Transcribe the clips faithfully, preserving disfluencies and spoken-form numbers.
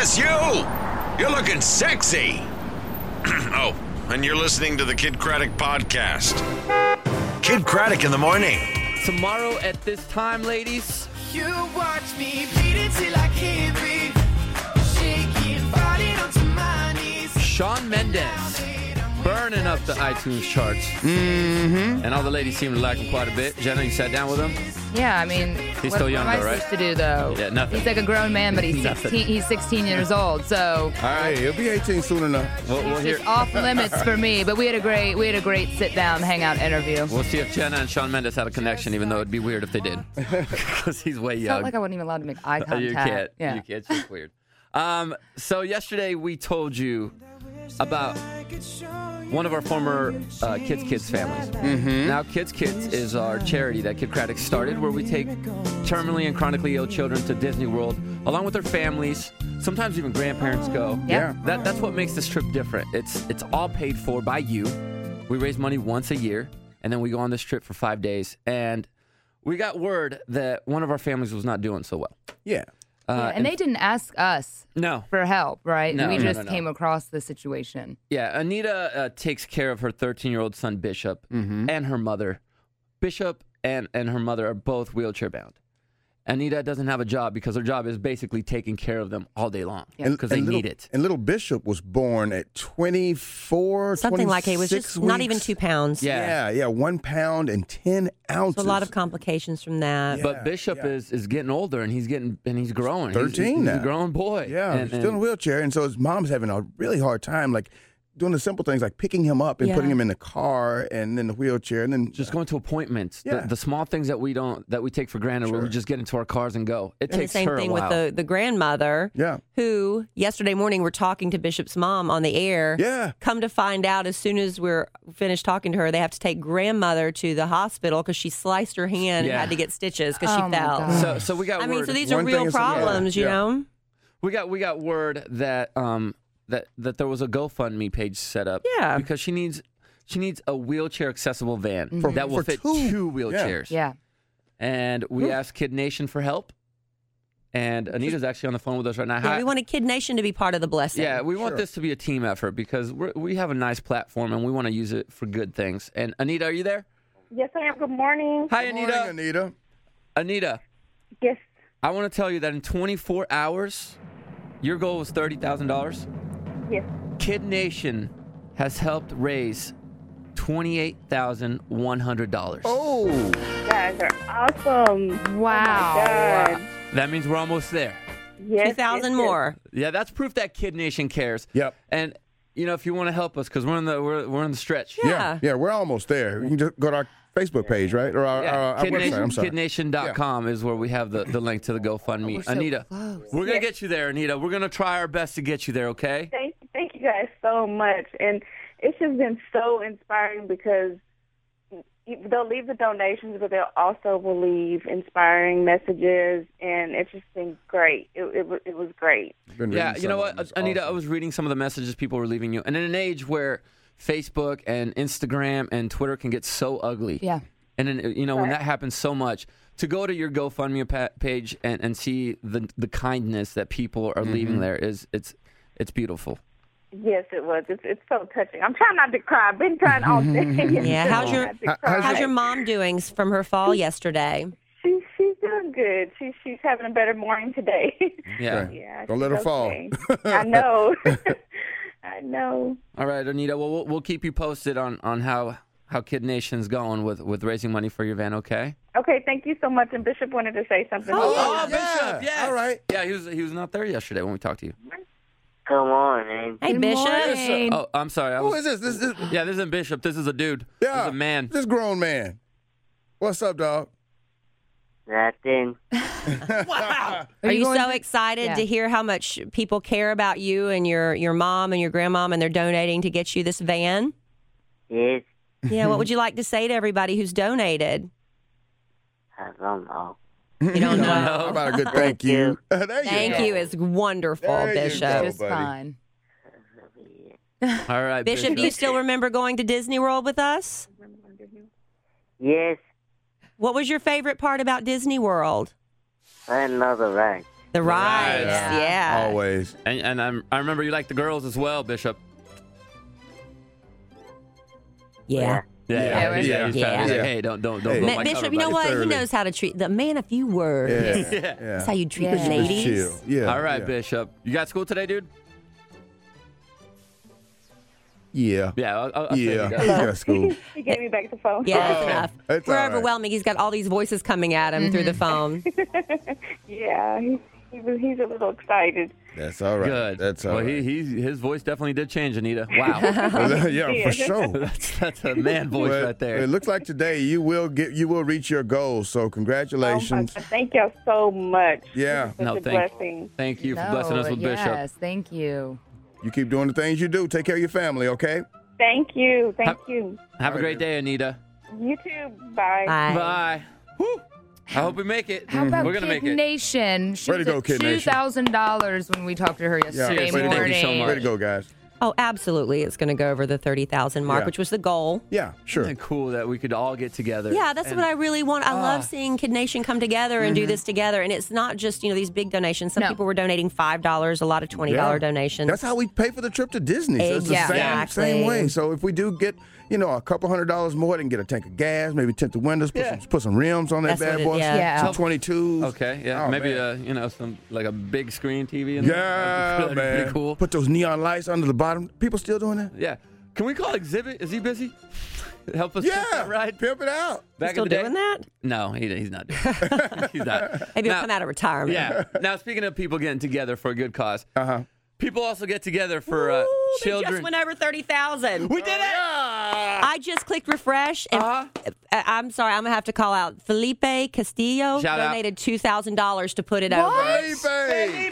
Yes, you! You're looking sexy. Oh, and you're listening to the Kid Craddock Podcast. Kid Craddock in the morning. Tomorrow at this time, ladies. You watch me beat it till I can't breathe. Shaking, falling onto my knees. Shawn Mendes burning up the iTunes charts. Mm-hmm. And all the ladies seem to like him quite a bit. Jenna, you sat down with him? Yeah, I mean, He's what, still young, what am though, I right? supposed to do, though? Yeah, nothing. He's like a grown man, but he's Nothing. sixteen. He's sixteen years old, so All right. Hey, he'll be eighteen soon enough. We'll, we'll, hear, it's off limits for me. But we had a great, we had a great sit down, hangout interview. we'll see if Jenna and Shawn Mendes had a connection, even though it'd be weird if they did. Because he's way It young. felt like I wasn't even allowed to make eye contact. You can't. Yeah. You can't. It's just weird. Um, so yesterday we told you about one of our former uh, Kids Kids families. Mm-hmm. Now, Kids Kids is our charity that Kid Craddock started, where we take terminally and chronically ill children to Disney World, along with their families. Sometimes even grandparents go. Yeah. That, that's what makes this trip different. It's it's all paid for by you. We raise money once a year, and then we go on this trip for five days. And we got word that one of our families was not doing so well. Yeah. Uh, Yeah, and they didn't ask us No. for help, right? No, we no, just no, no. came across the situation. Yeah, Anita uh, takes care of her thirteen-year-old son, Bishop, and her mother. Bishop and, and her mother are both wheelchair-bound. Anita doesn't have a job because her job is basically taking care of them all day long Yeah. because they little, need it. And little Bishop was born at twenty-four, Something like it was just twenty-six not even weeks. two pounds. Yeah. Yeah, yeah, one pound and ten ounces. So a lot of complications from that. Yeah. But Bishop yeah. is, is getting older and he's getting and he's growing. He's- thirteen he's, now. a grown boy. Yeah, and, he's still in a and- wheelchair, and so his mom's having a really hard time, like doing the simple things like picking him up and Yeah. putting him in the car and then the wheelchair, and then just going to appointments. Yeah. The, the small things that we don't that we take for granted, where we Sure. just get into our cars and go. It And the takes same her thing a with while. the, the grandmother, Yeah. who yesterday morning we're talking to Bishop's mom on the air. Yeah. Come to find out, as soon as we're finished talking to her, they have to take grandmother to the hospital because she sliced her hand Yeah. and had to get stitches because Oh, she my fell. God. so so we got I word. mean, so these are One real thing is- yeah, problems, you yeah. know? We got we got word that um that that there was a GoFundMe page set up. Yeah. Because she needs she needs a wheelchair accessible van For- that will for fit two. two wheelchairs. Yeah. And we asked Kid Nation for help. And Anita's actually on the phone with us right now. Yeah, Hi- we wanted Kid Nation to be part of the blessing. yeah, we want Sure. this to be a team effort because we're, we have a nice platform and we want to use it for good things. And Anita, are you there? Yes, I am. Good morning. Hi, Good Anita. morning, Anita. Anita, Yes. I want to tell you that in twenty-four hours, your goal was thirty thousand dollars. Yes. Kid Nation has helped raise twenty-eight thousand one hundred dollars. Oh, You guys are awesome. Wow. Oh, my God. That means we're almost there. Yes. two thousand yes, yes. more. Yeah, that's proof that Kid Nation cares. Yep. And you know, if you want to help us, because we're in the we're we're in the stretch. Yeah. yeah, yeah, we're almost there. You can just go to our Facebook page, right, or our, Yeah, our, our Kid website. Nation, I'm sorry. kid nation dot com is where we have the, the link to the GoFundMe. We're so Anita, close. we're going to Yes. get you there, Anita. We're going to try our best to get you there, okay? Thank, thank you guys so much. And it's just been so inspiring because they'll leave the donations, but they'll also will leave inspiring messages, and it's just been great. It, it, was- it was great. Been Yeah, reading you know some what, of them. It's Anita, I awesome. was reading some of the messages people were leaving you. And in an age where Facebook and Instagram and Twitter can get so ugly. Yeah. And then, you know, when Right. that happens so much, to go to your GoFundMe pa- page and, and see the the kindness that people are leaving there is it's it's beautiful. Yes, it was. It's it's so touching. I'm trying not to cry. I've been trying all day. Yeah, how's your- Not to How- cry. How's your mom doing from her fall yesterday? She's she's doing good. She's she's having a better morning today. Yeah. yeah. Don't let her she's fall. okay. I know. I know. All right, Anita. Well, we'll, we'll keep you posted on, on how, how Kid Nation's going with, with raising money for your van, okay? Okay, thank you so much. And Bishop wanted to say something. Oh, yeah. Bishop, yes. All right. Yeah, he was he was not there yesterday when we talked to you. Come on, man. Hey, Good Bishop. morning. Oh, I'm sorry. I Who was, is this? This is yeah, this isn't Bishop. This is a dude. This yeah, is a man. This grown man. What's up, dog? Nothing. Are, Are you, you going so to- excited Yeah. to hear how much people care about you and your, your mom and your grandmom, and they're donating to get you this van? Yes. Yeah, what would you like to say to everybody who's donated? I don't know. You don't know. How about a good thank you? there you Thank go. you. It's wonderful, There you Bishop. go. Just buddy. fine. All right, Bishop, do you still remember going to Disney World with us? Yes. What was your favorite part about Disney World? I know the right. The rides, rides. yeah. yeah. Always. And, and I'm, I remember you like the girls as well, Bishop. Yeah. Yeah, Yeah, yeah, yeah, yeah. He's yeah. trying to- he's like, Yeah. hey, don't, don't, don't Hey. blow Ma- my Bishop, cover, you know buddy. what? thoroughly. He knows how to treat the man. A few words. Yeah. Yeah. That's how you treat Yeah. the ladies. Just chill. Yeah. All right, yeah. Bishop. You got school today, dude? Yeah. Yeah. I'll, I'll, I'll say Yeah. you He's got- got school. He gave me back the phone. Yeah, that's Oh, enough. it's We're all right. overwhelming. He's got all these voices coming at him through the phone. Yeah, he, he was, he's a little excited. That's all right. Good. That's all well, right. he, he, his voice definitely did change, Anita. Wow. yeah, for sure. that's, that's a man voice Well, right there. It looks like today you will get you will reach your goals. So Oh, my congratulations. God. Thank y'all so much. Yeah. This is such No, a thank- blessing. Thank you for No, blessing us with yes, Bishop. thank you. You keep doing the things you do. Take care of your family, okay? Thank you. Thank Ha- you. Have a All great right, day, Anita. You too. Bye. Bye. Bye. Whew. I hope we make it. How about We're gonna Kid make it. Nation? She Way to was go, at Kid two Nation. thousand dollars when we talked to her Yeah. yesterday Seriously, morning. thank you so much. Way to go, guys. Oh, absolutely. It's going to go over the thirty thousand mark, Yeah. which was the goal. Yeah, sure. Isn't it cool that we could all get together? Yeah, that's And- what I really want. I Ah. love seeing Kid Nation come together and do this together. And it's not just, you know, these big donations. Some No. people were donating five dollars, a lot of twenty dollars Yeah. donations. That's how we pay for the trip to Disney. So it's the same, Exactly. same way. So if we do get, you know, a couple hundred dollars more, they can get a tank of gas, maybe tint the windows, put, Yeah. some, put some rims on that That's bad what it- boy. yeah. Yeah. Some twenty-twos. Okay, yeah, Oh, maybe man. uh, you know, some like a big screen T V. In there. Yeah, That'd be man. pretty cool. Put those neon lights under the bottom. People still doing that? Yeah, can we call Exhibit? Is he busy? Help us. Yeah, put that right. Pimp it out. Back Still in the day? doing that? No, he, he's not doing that. He's not. Maybe Now- he'll come out of retirement. Yeah. Now, speaking of people getting together for a good cause, Uh huh. people also get together for uh, Ooh, they children. just went over thirty thousand. we did it. I just clicked refresh, and Uh-huh. uh, I'm sorry, I'm gonna have to call out Felipe Castillo. Shout out. donated two thousand dollars to put it over. Felipe.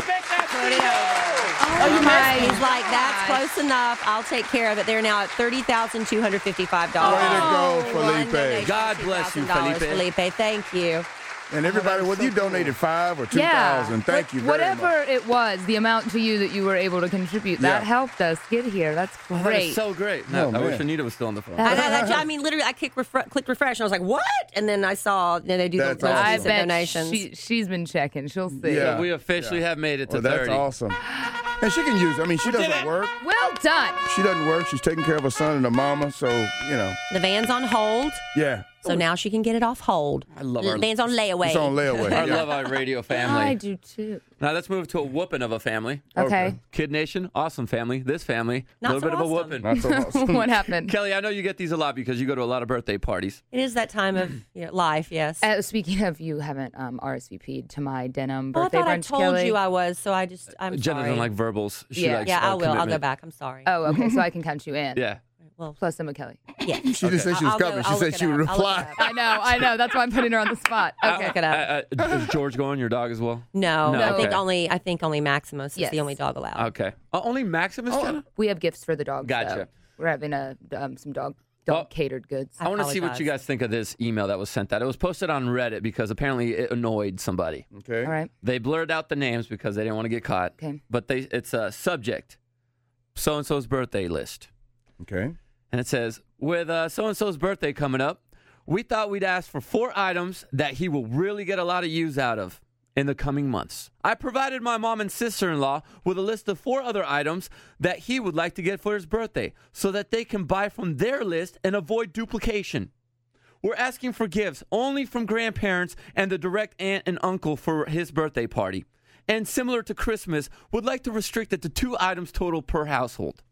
Oh, my He's like, that's gosh. close enough. I'll take care of it. They're now at thirty thousand two hundred fifty-five dollars. Way to go, One Felipe. donation, God bless you, two thousand dollars. Felipe. Felipe, thank you. And everybody, whether you donated five or two Yeah. thousand, thank What- you very Whatever much. it was, the amount to you that you were able to contribute, that Yeah. helped us get here. That's That great. is so great. No, Oh, I wish man. Anita was still on the phone. I, know, that, I mean, literally, I clicked, refre- clicked refresh, and I was like, what? And then I saw you know, they do the That's most awesome. I recent bet donations. she, she's been checking. She'll see. Yeah. we officially have made it to Well, that's thirty. awesome. And she can use, I mean, she doesn't work. Well done. She doesn't work. She's taking care of her son and her mama. So, you know, the van's on hold, yeah. so now she can get it off hold. I love The our- van's on layaway. It's on layaway. I Yeah. love our radio I family. do too. Now let's move to a whooping of a family. Okay. Kid Nation, awesome family. This family, a Not little so bit of a awesome. whooping. Not so awesome. What happened? Kelly, I know you get these a lot because you go to a lot of birthday parties. It is that time of you know, life, yes. Uh, speaking of, you haven't um, R S V P'd to my denim Oh, I birthday thought I brunch, told Kelly. you I was, so I just, I'm Jenna sorry. doesn't like verbals. She Yeah. likes yeah, uh, I will. I'll go commitment. back. I'm sorry. Oh, okay. So I can count you in. Yeah. Well, Plus I'm a Kelly. yeah. She just said she was I'll go- coming. She I'll said look she it would up. I'll look reply. it up. I know, I know. That's why I'm putting her on the spot. Okay. Look it up. Uh, uh, is George going? Your dog as well? No, No, I think okay. only I think only Maximus is Yes. the only dog allowed. Okay. Uh, only Maximus, Jenna? We have gifts for the dogs. Gotcha. though. We're having a um, some dog dog Oh. catered goods. I want to see what you apologize. guys think of this email that was sent out. It was posted on Reddit because apparently it annoyed somebody. Okay. All right. They blurred out the names because they didn't want to get caught. Okay. But they it's a subject, so-and-so's birthday list. Okay. And it says, with uh, so-and-so's birthday coming up, we thought we'd ask for four items that he will really get a lot of use out of in the coming months. I provided my mom and sister-in-law with a list of four other items that he would like to get for his birthday so that they can buy from their list and avoid duplication. We're asking for gifts only from grandparents and the direct aunt and uncle for his birthday party. And similar to Christmas, would like to restrict it to two items total per household.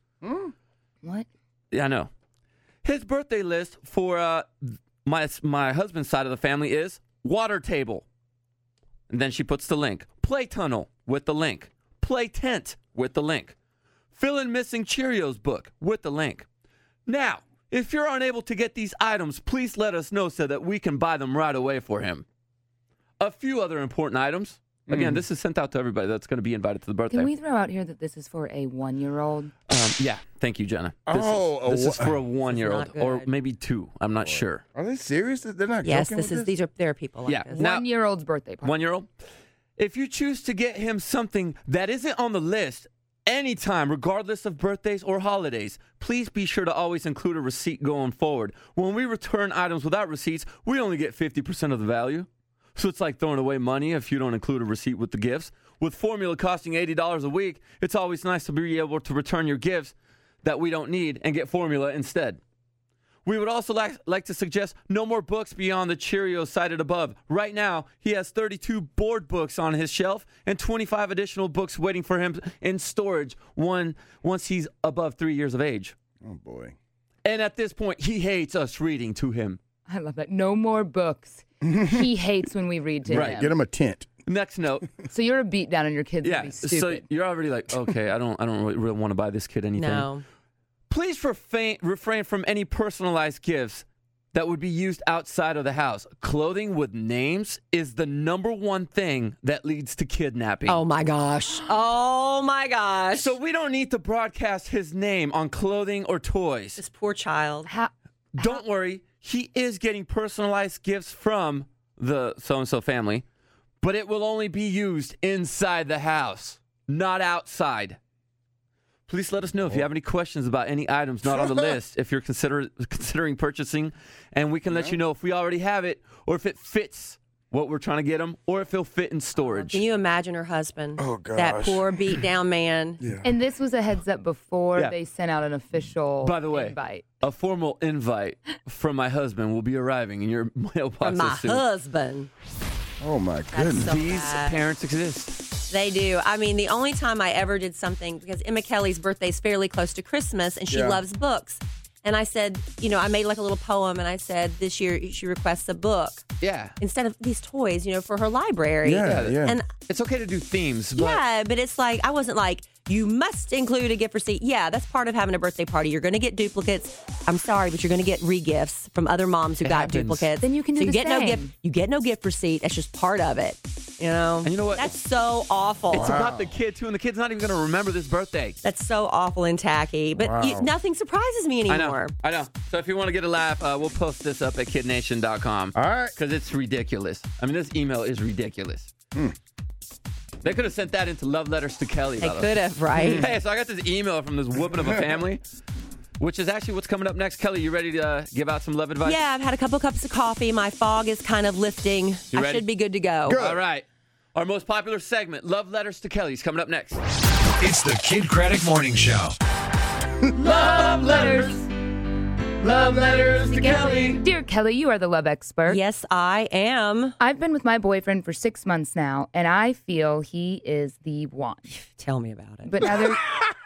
What? Yeah, I know. His birthday list for uh, my my husband's side of the family is water table. And then she puts the link. Play tunnel with the link. Play tent with the link. Fill in missing Cheerios book with the link. Now, if you're unable to get these items, please let us know so that we can buy them right away for him. A few other important items. Again, this is sent out to everybody that's going to be invited to the birthday. Can we throw out here that this is for a one-year-old? Um, yeah, thank you, Jenna. This Oh, is, this a is wa- for a one-year-old, not or good. maybe two. I'm not sure. Are they serious? They're not Yes, joking this with is these are there are people like Yeah. this. Now- One-year-old's birthday party. One-year-old. If you choose to get him something that isn't on the list anytime, regardless of birthdays or holidays, please be sure to always include a receipt going forward. When we return items without receipts, we only get fifty percent of the value. So it's like throwing away money if you don't include a receipt with the gifts. With formula costing eighty dollars a week, it's always nice to be able to return your gifts that we don't need and get formula instead. We would also like, like to suggest no more books beyond the Cheerios cited above. Right now, he has thirty-two board books on his shelf and twenty-five additional books waiting for him in storage one once he's above three years of age. Oh, boy. And at this point, he hates us reading to him. I love that. No more books. He hates when we read to Right. him. Get him a tent. Next note. So you're a beat down on your kids. Yeah. Be So stupid. you're already like, okay, I don't, I don't really, really want to buy this kid anything. No. Please refrain, refrain from any personalized gifts that would be used outside of the house. Clothing with names is the number one thing that leads to kidnapping. Oh my gosh. Oh my gosh. So we don't need to broadcast his name on clothing or toys. This poor child. How, Don't worry, he is getting personalized gifts from the so-and-so family, but it will only be used inside the house, not outside. Please let us know if you have any questions about any items not on the list, if you're consider, considering purchasing, and we can let you know if we already have it or if it fits what we're trying to get him or if it'll fit in storage. Can you imagine her husband? Oh, gosh. That poor beat down man. Yeah. and this was a heads up before Yeah. they sent out an official By the way, invite. a formal invite from my husband will be arriving in your mailbox From my soon. husband. Oh, my That's goodness. so These bad. parents exist. They do. I mean, the only time I ever did something, because Emma Kelly's birthday is fairly close to Christmas, and she Yeah. loves books. And I said, you know, I made like a little poem, and I said, this year she requests a book Yeah. instead of these toys, you know, for her library. Yeah, yeah. And It's okay to do themes, but yeah, but it's like, I wasn't like, you must include a gift receipt. Yeah, that's part of having a birthday party. You're going to get duplicates. I'm sorry, but you're going to get re-gifts from other moms who It got happens. duplicates. Then you can do so you the get no same. gift. You get no gift receipt. That's just part of it. You know. And you know what? That's so awful. it's about the kid, too, and the kid's not even going to remember this birthday. That's so awful and tacky. But Wow. you, nothing surprises me I anymore. know. I know. So if you want to get a laugh, uh, we'll post this up at kid nation dot com. All right. Because it's ridiculous. I mean, this email is ridiculous. They could have sent that into love letters to Kelly. They by the way. could have, right? Hey, so I got this email from this whooping of a family, which is actually what's coming up next. Kelly, you ready to uh, give out some love advice? Yeah, I've had a couple cups of coffee. My fog is kind of lifting. You I ready? should be good to go. All right. Our most popular segment, Love Letters to Kelly, is coming up next. It's the Kid Craddock Morning Show. Love letters. Love letters to Kelly. Dear Kelly, you are the love expert. Yes, I am. I've been with my boyfriend for six months now, and I feel he is the one. Tell me about it. But now there,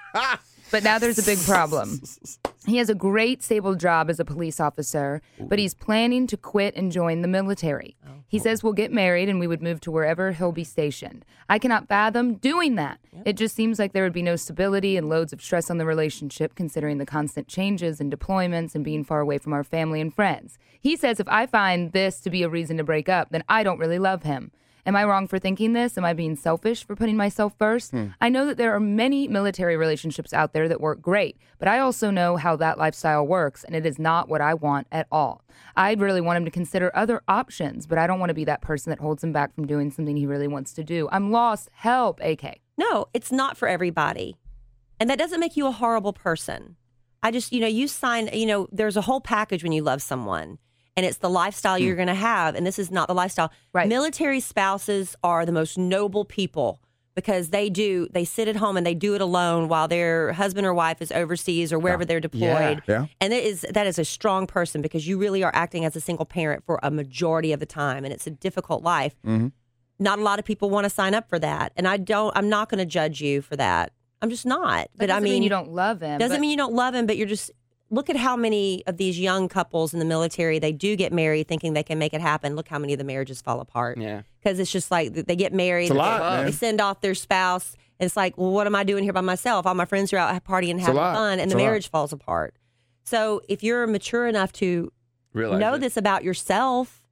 but now there's a big problem. He has a great stable job as a police officer, but he's planning to quit and join the military. He says we'll get married and we would move to wherever he'll be stationed. I cannot fathom doing that. It just seems like there would be no stability and loads of stress on the relationship, considering the constant changes and deployments and being far away from our family and friends. He says if I find this to be a reason to break up, then I don't really love him. Am I wrong for thinking this? Am I being selfish for putting myself first? Hmm. I know that there are many military relationships out there that work great, but I also know how that lifestyle works, and it is not what I want at all. I'd really want him to consider other options, but I don't want to be that person that holds him back from doing something he really wants to do. I'm lost. Help, A K. No, it's not for everybody. And that doesn't make you a horrible person. I just, you know, you sign, you know, there's a whole package when you love someone. And it's the lifestyle you're going to have. And this is not the lifestyle. Right. Military spouses are the most noble people because they do, they sit at home and they do it alone while their husband or wife is overseas or wherever they're deployed. Yeah. And it is, that is a strong person because you really are acting as a single parent for a majority of the time. And it's a difficult life. Mm-hmm. Not a lot of people want to sign up for that. And I don't, I'm not going to judge you for that. I'm just not. But I I mean, you don't love him. doesn't but- mean you don't love him, but you're just, look at how many of these young couples in the military, they do get married thinking they can make it happen. Look how many of the marriages fall apart. Yeah. Because it's just like they get married. It's a lot, they, man. they send off their spouse. And it's like, well, what am I doing here by myself? All my friends are out partying and It's a having lot. fun, and It's the a lot. marriage falls apart. So if you're mature enough to Realize know it. this about yourself,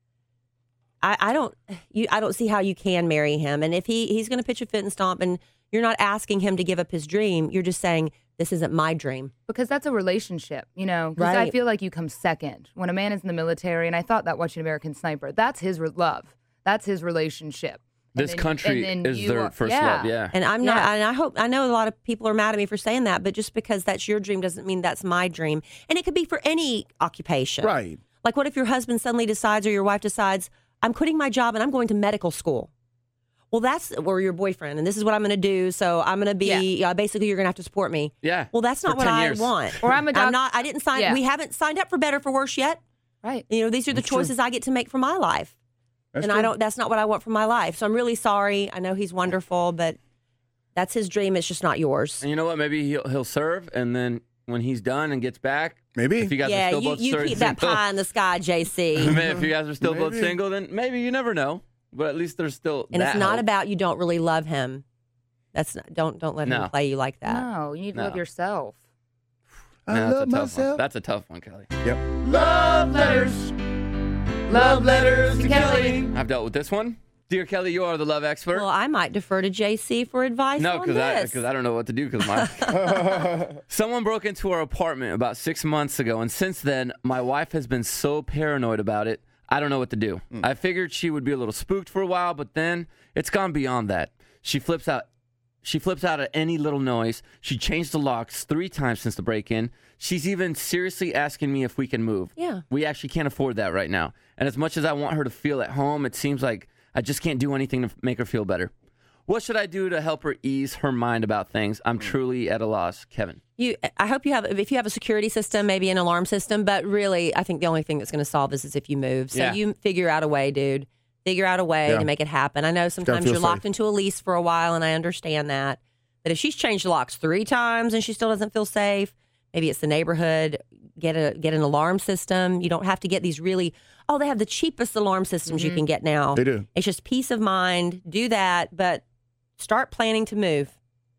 I, I don't you I don't see how you can marry him. And if he he's going to pitch a fit and stomp, and you're not asking him to give up his dream, you're just saying, this isn't my dream. Because that's a relationship, you know. Because I Right. feel like you come second when a man is in the military, and I thought that watching American Sniper. That's his re- love. That's his relationship. And This then- country and then is you their are- first yeah. love. Yeah. And I'm not, Yeah. and I hope, I know a lot of people are mad at me for saying that, but just because that's your dream doesn't mean that's my dream. And it could be for any occupation. Right. Like, what if your husband suddenly decides or your wife decides, I'm quitting my job and I'm going to medical school. Well, that's or your boyfriend, and this is what I'm going to do. So I'm going to be Yeah. uh, basically you're going to have to support me. Yeah. Well, that's not For what ten I years. want. Or I'm a doc- I'm not. I didn't sign. Yeah. We haven't signed up for better for worse yet. Right. You know, these are the That's true. choices I get to make for my life, That's and I true. don't. That's not what I want for my life. So I'm really sorry. I know he's wonderful, but that's his dream. It's just not yours. And you know what? Maybe he'll he'll serve, and then when he's done and gets back, Maybe. if you guys Yeah, are still you, both you ser- keep that single, pie in the sky, J C. if you guys are still both Maybe. single, then maybe you never know. But at least there's still And that it's not hope. about you don't really love him. That's not, don't don't let No. him play you like that. No, you need to No. love yourself. I Man, that's love a tough myself. One. That's a tough one, Kelly. Yep. Love letters. Love letters to Kelly. I've dealt with this one. Dear Kelly, you are the love expert. Well, I might defer to J C for advice no, on because I this. because I don't know what to do because my someone broke into our apartment about six months ago, and since then my wife has been so paranoid about it. I don't know what to do. I figured she would be a little spooked for a while, but then it's gone beyond that. She flips out. She flips out at any little noise. She changed the locks three times since the break-in. She's even seriously asking me if we can move. Yeah. We actually can't afford that right now. And as much as I want her to feel at home, it seems like I just can't do anything to make her feel better. What should I do to help her ease her mind about things? I'm truly at a loss. Kevin. You, I hope you have. If you have a security system, maybe an alarm system. But really, I think the only thing that's going to solve this is if you move. So Yeah. you figure out a way, dude. Figure out a way Yeah. to make it happen. I know sometimes feel you're locked safe. into a lease for a while, and I understand that. But if she's changed the locks three times and she still doesn't feel safe, maybe it's the neighborhood. Get a get an alarm system. You don't have to get these really. Oh, they have the cheapest alarm systems you can get now. They do. It's just peace of mind. Do that, but start planning to move.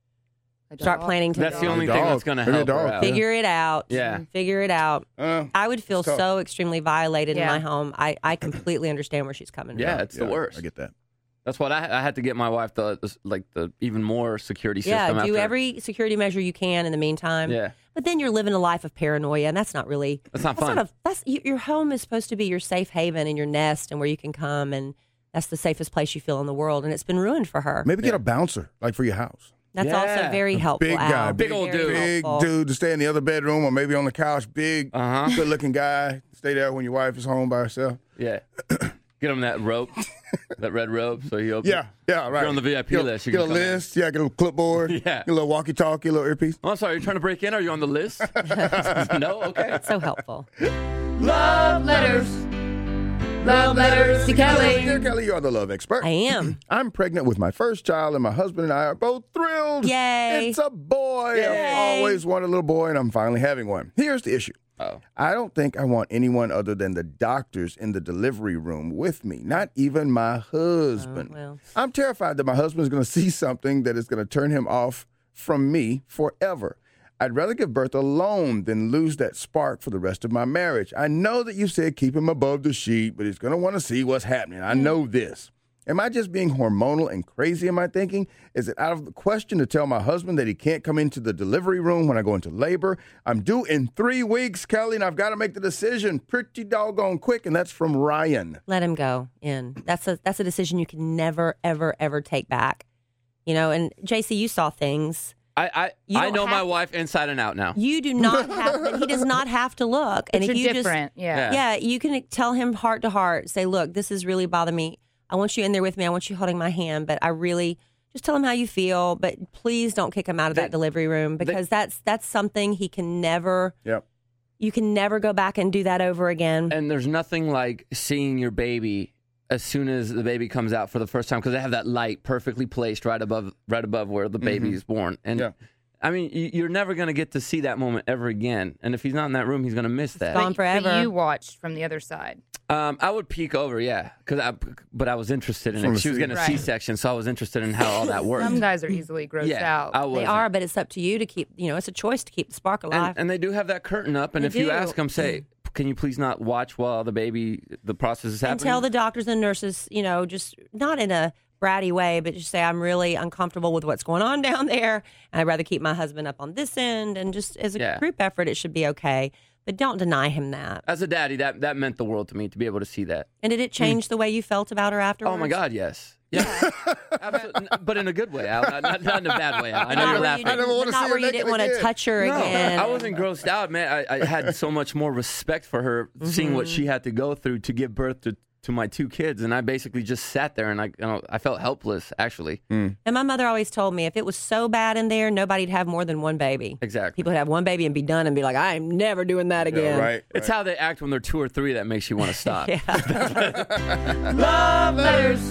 A Start dog. planning to That's move. the only Dog. thing that's going to Bring a help her dog. out. Figure it out. Yeah. Figure it out. Uh, I would feel It's tough. so extremely violated Yeah. in my home. I, I completely understand where she's coming Yeah, from. it's the yeah, worst. I get that. That's what I, I had to get my wife the, the like the even more security system. Yeah, do after. every security measure you can in the meantime. Yeah. But then you're living a life of paranoia, and that's not really. That's not fun. Not a, that's y- your home is supposed to be your safe haven and your nest, and where you can come, and that's the safest place you feel in the world. And it's been ruined for her. Maybe get a bouncer, like for your house. That's Yeah. also very helpful. Big Al. guy, Big old Very dude. Big helpful. dude to stay in the other bedroom or maybe on the couch. Big, Uh-huh. good-looking guy. Stay there when your wife is home by herself. Yeah. Get him that rope, that red rope, so he opens. Yeah, yeah, right. you're on the V I P get, list, you Get can a come in. list. Yeah, get a clipboard. Yeah. Get a little walkie-talkie, a little earpiece. Oh, I'm sorry. You're trying to break in? Are you on the list? No. Okay. So helpful. Love letters. Love letters to Kelly. Dear Kelly, you are the love expert. I am. I'm pregnant with my first child, and my husband and I are both thrilled. Yay. It's a boy. Yay. I've always wanted a little boy, and I'm finally having one. Here's the issue. Oh. I don't think I want anyone other than the doctors in the delivery room with me, not even my husband. Oh, well. I'm terrified that my husband is going to see something that is going to turn him off from me forever. I'd rather give birth alone than lose that spark for the rest of my marriage. I know that you said keep him above the sheet, but he's going to want to see what's happening. I know this. Am I just being hormonal and crazy in my thinking? Is it out of the question to tell my husband that he can't come into the delivery room when I go into labor? I'm due in three weeks, Kelly, and I've got to make the decision pretty doggone quick, and that's from Ryan. Let him go in. That's a that's a decision you can never, ever, ever take back. You know, and J C, you saw things. I I, You I don't know my have- wife inside and out now. You do not have. But he does not have to look. And But if you're you different. just, yeah. Yeah. yeah, you can tell him heart to heart. Say, look, this is really bothering me. I want you in there with me. I want you holding my hand. But I really just tell him how you feel. But please don't kick him out of They- that delivery room because that's that's something he can never. Yep. You can never go back and do that over again. And there's nothing like seeing your baby as soon as the baby comes out for the first time because they have that light perfectly placed right above right above where the baby is born. And Yeah. I mean, you- you're never going to get to see that moment ever again. And if he's not in that room, he's going to miss that. gone But- forever. But you watched from the other side. Um, I would peek over, yeah, because I, but I was interested in From it. the She was sea. getting a Right. C-section, so I was interested in how all that worked. Some guys are easily grossed yeah, out. I was. They are, but it's up to you to keep. You know, it's a choice to keep the spark alive. And, and they do have that curtain up, and They if you do. ask them, say, "Can you please not watch while the baby, the process is happening?" and tell the doctors and nurses, you know, just not in a bratty way, but just say, I'm really uncomfortable with what's going on down there. And I'd rather keep my husband up on this end. And just as a Yeah. group effort, it should be okay. But don't deny him that. As a daddy, that that meant the world to me to be able to see that. And did it change the way you felt about her afterwards? Oh my God, yes, yeah, absolutely, but in a good way, Al. Not, not, not in a bad way, Al. I know Not you're where laughing. you I never didn't- wanna not see her where you naked didn't want to again. touch her No, again. I wasn't grossed out, man. I, I had so much more respect for her, seeing what she had to go through to give birth to to my two kids, and I basically just sat there and I, you know, I felt helpless, actually. And my mother always told me if it was so bad in there, nobody'd have more than one baby. Exactly. People would have one baby and be done and be like, I'm never doing that again. Yeah, right. It's how they act when they're two or three that makes you want to stop. Love letters.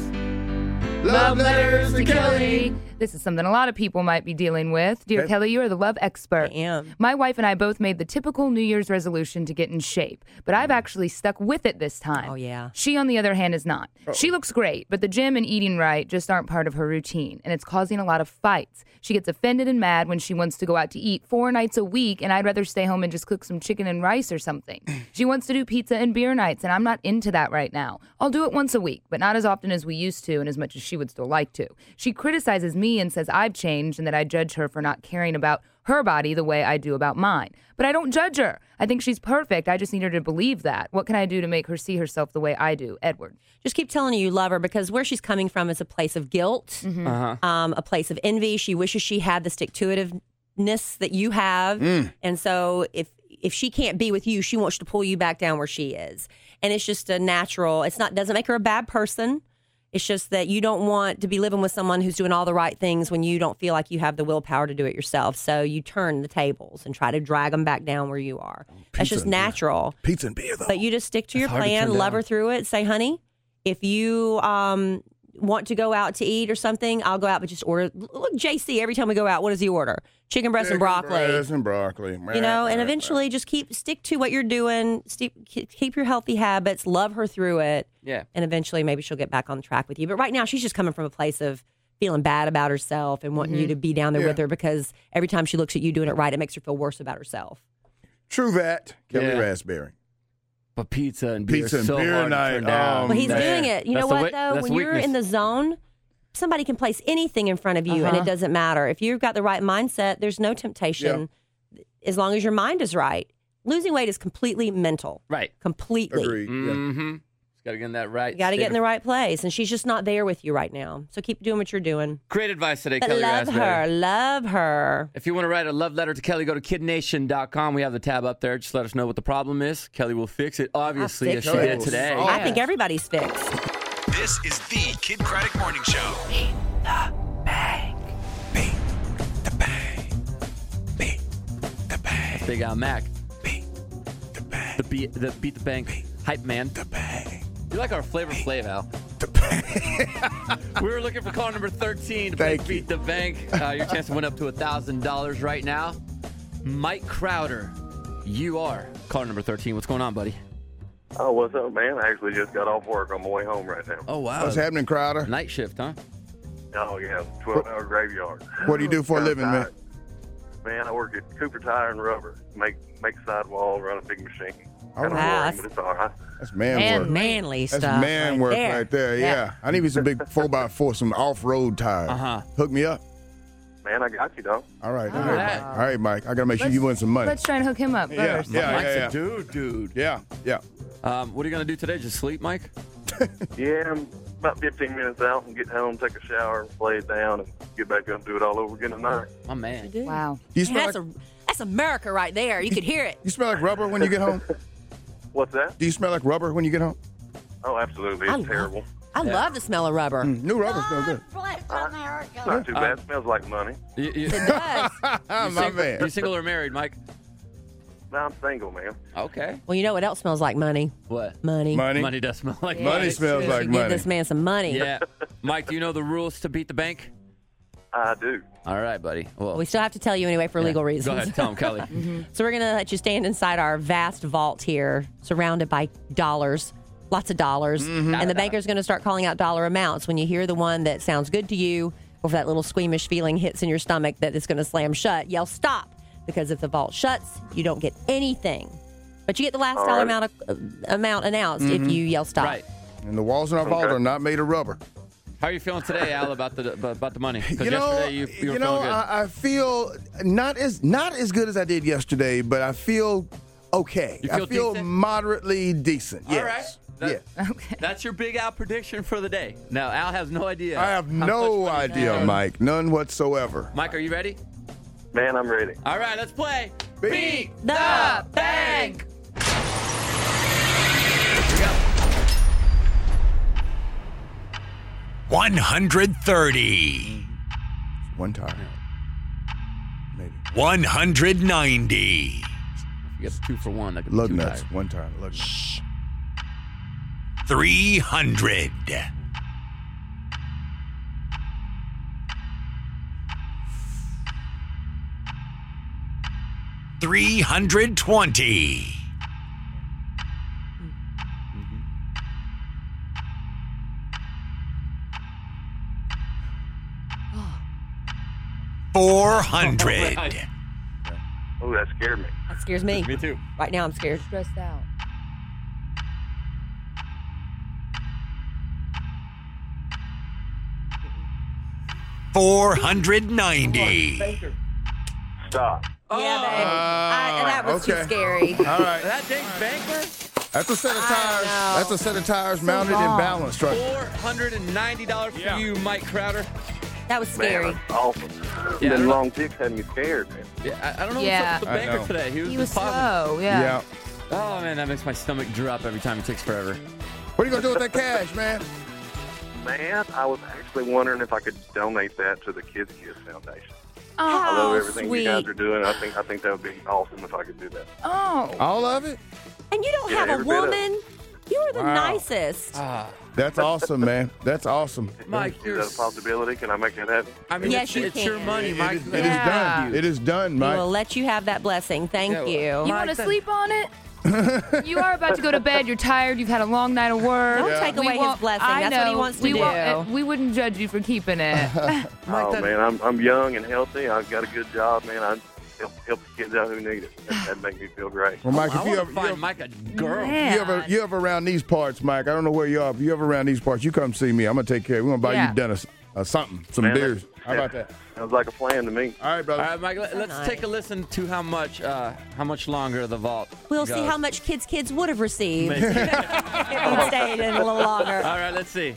Love letters to Kelly. This is something a lot of people might be dealing with. Dear Okay. Kelly, you are the love expert. I am. My wife and I both made the typical New Year's resolution to get in shape, but I've actually stuck with it this time. Oh, yeah. She, on the other hand, is not. She looks great, but the gym and eating right just aren't part of her routine, and it's causing a lot of fights. She gets offended and mad when she wants to go out to eat four nights a week, and I'd rather stay home and just cook some chicken and rice or something. She wants to do pizza and beer nights, and I'm not into that right now. I'll do it once a week, but not as often as we used to and as much as she would still like to. She criticizes me and says I've changed and that I judge her for not caring about her body the way I do about mine. But I don't judge her. I think she's perfect. I just need her to believe that. What can I do to make her see herself the way I do? Edward. Just keep telling her you love her, because where she's coming from is a place of guilt, Uh-huh. um, a place of envy. She wishes she had the stick-to-itiveness that you have. And so if if she can't be with you, she wants to pull you back down where she is. And it's just a natural, it's not, doesn't make her a bad person. It's just that you don't want to be living with someone who's doing all the right things when you don't feel like you have the willpower to do it yourself. So you turn the tables and try to drag them back down where you are. That's just and beer. natural. Pizza and beer, though. But you just stick to your hard to plan, turn love down. her through it. Say, honey, if you um, want to go out to eat or something, I'll go out, but just order. Look, J C, every time we go out, what does he order? Chicken breast and broccoli. Breast and broccoli. You know, and eventually just keep stick to what you're doing. Stick, keep your healthy habits. Love her through it. Yeah. And eventually maybe she'll get back on track with you. But right now she's just coming from a place of feeling bad about herself and wanting you to be down there Yeah. with her, because every time she looks at you doing it right, it makes her feel worse about herself. True that. Kelly Yeah. Raspberry. But pizza and beer Pizza is and so beer hard night, to turn down. um, Well, he's Man. doing it. You That's know the what, wi- though? that's When the you're in the weakness. zone, somebody can place anything in front of you, and Uh-huh. it doesn't matter. If you've got the right mindset, there's no temptation as long as your mind is right. Losing weight is completely mental. Right. Completely. Agreed. Yeah. Mm-hmm. Just got to get in that right. You got to state get in of- the right place, and she's just not there with you right now. So keep doing what you're doing. Great advice today, But Kelly love Raspberry. her, love her. If you want to write a love letter to Kelly, go to kid nation dot com. We have the tab up there. Just let us know what the problem is. Kelly will fix it, obviously, I'll as fix she it. did today. Oh, I think everybody's fixed. This is the Kid Craddock Morning Show. Big Al Mac. Beat the bang. The beat, the beat the bank hype man. The bang. You like our flavor Flav, Al. The bang. We were looking for call number thirteen to play Thank you. Beat the Bank. Uh, your chance to win up to one thousand dollars right now. Mike Crowder, you are call number thirteen. What's going on, buddy? Oh, what's up, man? I actually just got off work on my way home right now. Oh, wow. What's happening, Crowder? Night shift, huh? Oh, yeah, twelve-hour graveyard. What do you do for a Kinda living, man? tired. Man, I work at Cooper Tire and Rubber. Make make sidewall, run a big machine. Oh, Kind of wow. boring, but it's all right. That's man, Man, work. Manly That's stuff. man right work there. right there. Yeah. I need me some big four by four, some off-road tires. Uh-huh. Hook me up. Man, I got you, dog. All right. All All right, right. Mike. All right, Mike. I got to make sure Let's- you win some money. Let's try and hook him up Yeah, first. yeah, Mike's yeah, yeah. a dude, dude. Yeah, yeah. Um, what are you going to do today? Just sleep, Mike? Yeah, I'm about fifteen minutes out and get home, take a shower, lay it down, and get back up and do it all over again tonight. My man. Wow. Do you Man, smell that's, like, a, that's America right there. You could hear it. you smell like rubber when you get home? What's that? Do you smell like rubber when you get home? Oh, absolutely. I It's love- terrible. I love the smell of rubber. New rubber smells good. It's not too bad. It smells like money. You, you, It does. My sing- man. you single or married, Mike? No, I'm single, man. Okay. Well, you know what else smells like money? What? Money. Money. Money does smell like Yeah, Money it's smells true. like Give money. this man some money. Yeah. Mike, do you know the rules to beat the bank? I do. All right, buddy. Well, We still have to tell you anyway for yeah. legal reasons. Go ahead. Tell him, Kelly. So we're going to let you stand inside our vast vault here, surrounded by dollars, lots of dollars. And the banker's going to start calling out dollar amounts. When you hear the one that sounds good to you, or if that little squeamish feeling hits in your stomach that it's going to slam shut, yell stop. Because if the vault shuts, you don't get anything. But you get the last All dollar right. amount, of, uh, amount announced if you yell stop. Right. And the walls in our vault Okay. are not made of rubber. How are you feeling today, Al, about the about about the money? Because You know, yesterday you, you were you know, feeling good. I, I feel not as not as good as I did yesterday, but I feel okay. You feel I feel decent? moderately decent. All Yes. right. That- yeah. Okay. That's your big Al prediction for the day. Now, Al has no idea. I have how no much money- idea, Mike. None whatsoever. Mike, are you ready? Man, I'm ready. All right, let's play. Beat the bank. one hundred thirty. One tire. Maybe. one hundred ninety. You get two for one. That could be Lug two nuts. tires. One tire. Lug nuts. three hundred. three hundred twenty. four hundred. Oh, that scared me. That scares me. Me too. Right now, I'm scared. Stressed out. four hundred ninety. Stop. Yeah, babe. I, that was okay. too scary. All right. That Dave Banker? That's a set of I tires. know. That's a set of tires mounted and long. balanced. Trust me. four hundred ninety dollars for you, Mike Crowder. That was scary. Man, that's awesome. Yeah, I Them don't- long picks had me scared, man. Yeah, I, I don't know Yeah. what's up with the I Banker know. today. He was, He was just positive. slow, yeah. Yeah. Oh, man, that makes my stomach drop every time. It takes forever. What are you gonna do with that cash, man? Man, I was actually wondering if I could donate that to the Kids Kids Foundation. I Oh, love everything sweet. you guys are doing. I think I think that would be awesome if I could do that. oh. All of it? And you don't Yeah, have a every bit of it. woman. You are the Wow. nicest. Ah, That's awesome, man. That's awesome. Mike, Is you're. that a possibility? Can I make that happen? I mean, Yes, it's, you it's your can. money, It, Mike. is, it is Yeah. done. It is done, We Mike. will let you have that blessing. Thank Yeah, well, you. You Mike, want to then- sleep on it? You are about to go to bed. You're tired. You've had a long night of work. Don't Yeah. take We away his won't- blessing. I That's what he know. wants to we do. won't- uh, we wouldn't judge you for keeping it. Mike, oh that- man, I'm I'm young and healthy. I've got a good job, man. I help help the kids out who need it. That, that'd make me feel great. Well, Mike, I if you want ever, to you, find ever, Mike a girl. Man. you ever you ever around these parts, Mike, I don't know where you are. If you ever around these parts, you come see me. I'm gonna take care of you. We're gonna buy Yeah. you dinner or something, some Man, beers. that- How about that? Sounds like a plan to me. All right, brother. All right, Mike. Let, let's nice. take a listen to how much, uh, how much longer the vault. We'll see goes. how much Kids Kids would have received if he stayed in a little longer. All right, let's see.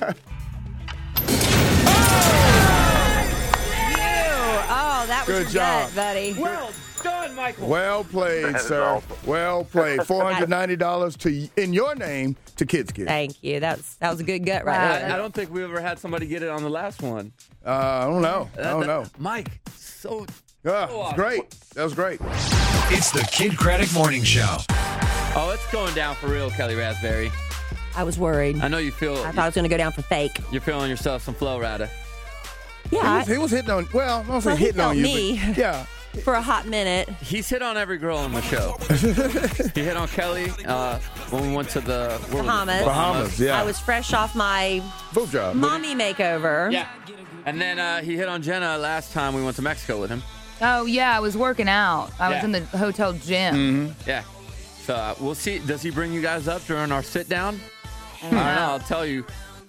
Oh, that was Good your job. gut, buddy. Well done, Michael. Well played, That is sir. awesome. Well played. Four hundred ninety dollars to in your name to Kids Kids. Thank you. That was that was a good gut right Wow. I, there. I don't think we ever had somebody get it on the last one. Uh, I don't know. I don't That- know. that- Mike, so. Yeah, so it's great. That was great. It's the Kid Craddock Morning Show. Oh, it's going down for real, Kelly Raspberry. I was worried. I know you feel. I thought it was going to go down for fake. You're feeling yourself some flow rider. He Yeah, was, he was hitting on. Well, I don't say Well, he hitting on felt you, me. but yeah. for a hot minute. He's hit on every girl on the show. He hit on Kelly uh, when we went to the where was it? Bahamas. Bahamas, yeah. I was fresh off my Boob job. mommy makeover. Yeah. And then uh, he hit on Jenna last time we went to Mexico with him. Oh, yeah, I was working out. I was Yeah. in the hotel gym. Yeah. So uh, we'll see. Does he bring you guys up during our sit down? I don't know. I'll tell you.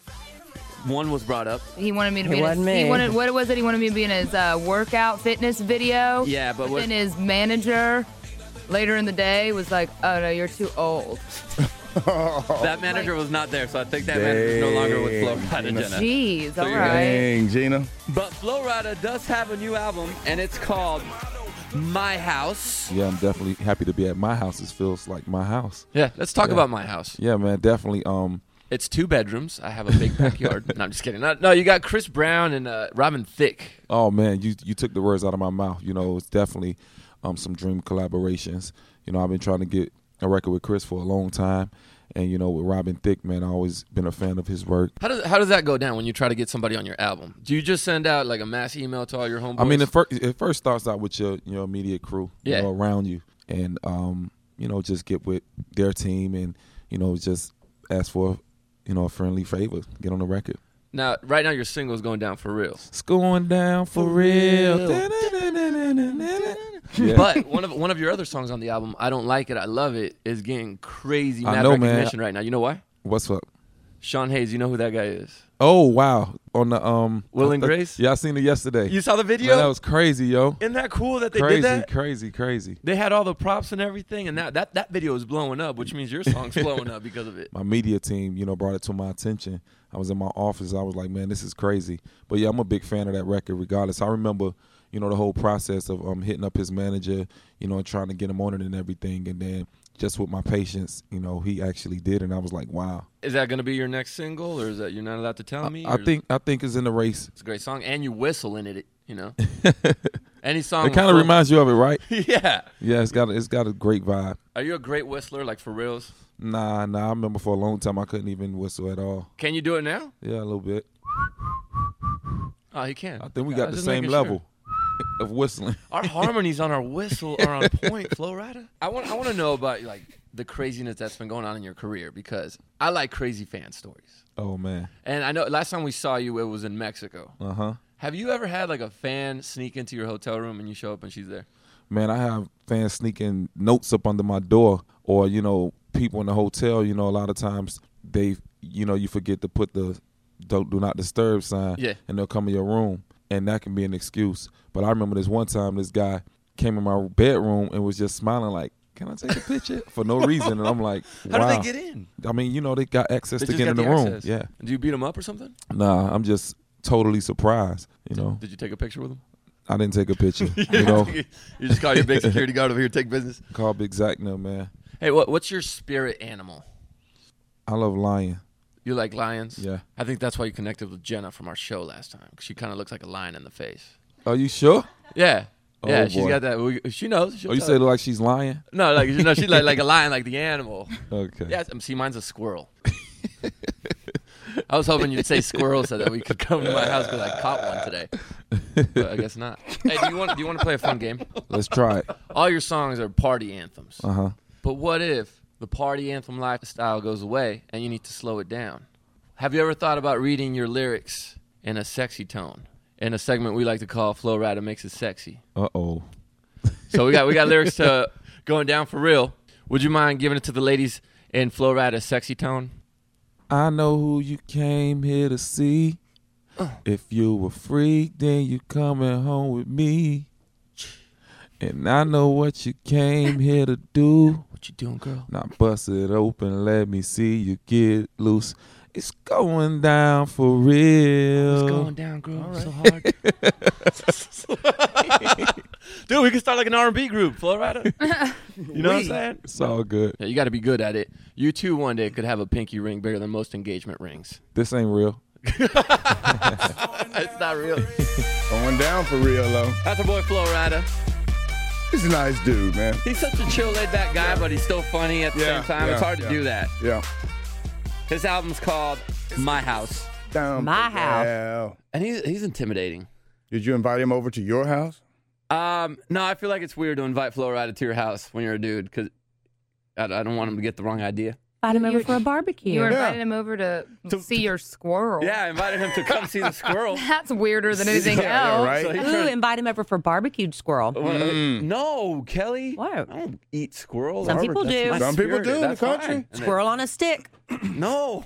One was brought up. He wanted me to It be in his, wasn't me. he wanted, what was it? He wanted me to be in his uh, workout fitness video. Yeah, but what- then his manager later in the day was like, oh, no, you're too old. That manager was not there, so I think that manager's no longer with Flo Rida Dang. Jenna. Jeez, So all you're right. Dang, Gina. But Flo Rida does have a new album, and it's called My House. Yeah, I'm definitely happy to be at my house. It feels like my house. Yeah, let's talk Yeah. about My House. Yeah, man, definitely. Um, It's two bedrooms. I have a big backyard. No, I'm just kidding. No, no, you got Chris Brown and uh, Robin Thicke. oh man, you you took the words out of my mouth. You know, it's definitely um some dream collaborations. You know, I've been trying to get a record with Chris for a long time, and you know, with Robin Thicke, man, I've always been a fan of his work. How does how does that go down when you try to get somebody on your album? Do you just send out like a mass email to all your homeboys? I mean, it first it first starts out with your your immediate crew, you Yeah. know, around you, and um, you know, just get with their team, and you know, just ask for, you know, a friendly favor, get on the record. now, right now, your single's going down for real. It's going down for real. Yeah. But one of one of your other songs on the album, I Don't Like It, I Love It, is getting crazy I mad know, man. recognition right now. You know why? What's up? Sean Hayes, you know who that guy is? Oh wow! On the um, Will and uh, Grace? Yeah, I seen it yesterday. You saw the video? Man, that was crazy, yo. Isn't that cool that they Crazy, did that? crazy, crazy. They had all the props and everything, and that, that, that video is blowing up, which means your song's blowing up because of it. My media team, you know, brought it to my attention. I was in my office. I was like, man, this is crazy. But yeah, I'm a big fan of that record regardless. I remember, you know, the whole process of um, hitting up his manager, you know, and trying to get him on it and everything. And then, just with my patience, you know, he actually did, and I was like, wow. Is that going to be your next single, or is that you're not allowed to tell me? I, I think I think it's in the race. It's a great song, and you whistle in it, you know. Any song. It kind of reminds you of it, right? Yeah. Yeah, it's got a, it's got a great vibe. Are you a great whistler, like for reals? Nah, nah. I remember for a long time I couldn't even whistle at all. Can you do it now? Yeah, a little bit. Oh, he can. I think we I got was the just same making level sure. of whistling. Our harmonies on our whistle are on point, Flo Rida. I want I want to know about like the craziness that's been going on in your career, because I like crazy fan stories. Oh man. And I know last time we saw you, it was in Mexico. Uh huh. Have you ever had like a fan sneak into your hotel room and you show up and she's there? Man, I have fans sneaking notes up under my door, or you know, people in the hotel. You know, a lot of times they, you know, you forget to put the don't do not disturb sign, yeah, and they'll come in your room, and that can be an excuse. But I remember this one time, this guy came in my bedroom and was just smiling like, "Can I take a picture?" for no reason, and I'm like, "Wow." How did they get in? I mean, you know, they got access they to just get got in the, the room. access. Yeah. Do you beat them up or something? Nah, I'm just totally surprised. You know. Did you take a picture with them? I didn't take a picture. You know, you just call your big security guard over here, take business. Call Big Zach now, man. Hey, what what's your spirit animal? I love lion. You like lions? Yeah. I think that's why you connected with Jenna from our show last time, because she kind of looks like a lion in the face. Are you sure? Yeah. Oh, yeah, she's boy. got that. She knows. She'll Oh, you tell say it look like she's lying? No, like you know, she's like like a lion, like the animal. Okay. Yeah, see, mine's a squirrel. I was hoping you'd say squirrel so that we could come to my house because I caught one today. But I guess not. Hey, do you want do you want to play a fun game? Let's try it. All your songs are party anthems. Uh huh. But what if the party anthem lifestyle goes away and you need to slow it down? Have you ever thought about reading your lyrics in a sexy tone? In a segment we like to call Flo Rida Makes It Sexy. Uh oh. So we got we got lyrics to Going Down for Real. Would you mind giving it to the ladies in Flo Rida's sexy tone? I know who you came here to see. Uh. If you were free, then you coming home with me. And I know what you came here to do. What you doing, girl? Now bust it open, let me see you get loose. It's going down for real. It's going down, girl. Right. So hard. Dude, we can start like an R and B group, Flo Rida. You know what I'm saying? It's all good. Yeah, you got to be good at it. You too one day could have a pinky ring bigger than most engagement rings. This ain't real. It's not real. Going down for real, though. That's our boy Flo Rida. He's a nice dude, man. He's such a chill, laid-back guy, but he's still funny at the Yeah, same time. yeah, It's hard yeah. to do that. Yeah. His album's called My House. Down My for house. real. And he's he's intimidating. Did you invite him over to your house? Um, no, I feel like it's weird to invite Flo Rida to your house when you're a dude, because I, I don't want him to get the wrong idea. Invite him over You- for a barbecue. You Yeah. invited him over to, To- see your squirrel. Yeah, I invited him to come see the squirrel. That's weirder than anything Yeah, yeah, else. right? So he Ooh, turned- invite him over for barbecued squirrel. Mm. No, Kelly. What? I don't eat squirrels. Some people That's do. my Some people spirit. do in the That's country. fine. And Squirrel on a stick. then- No.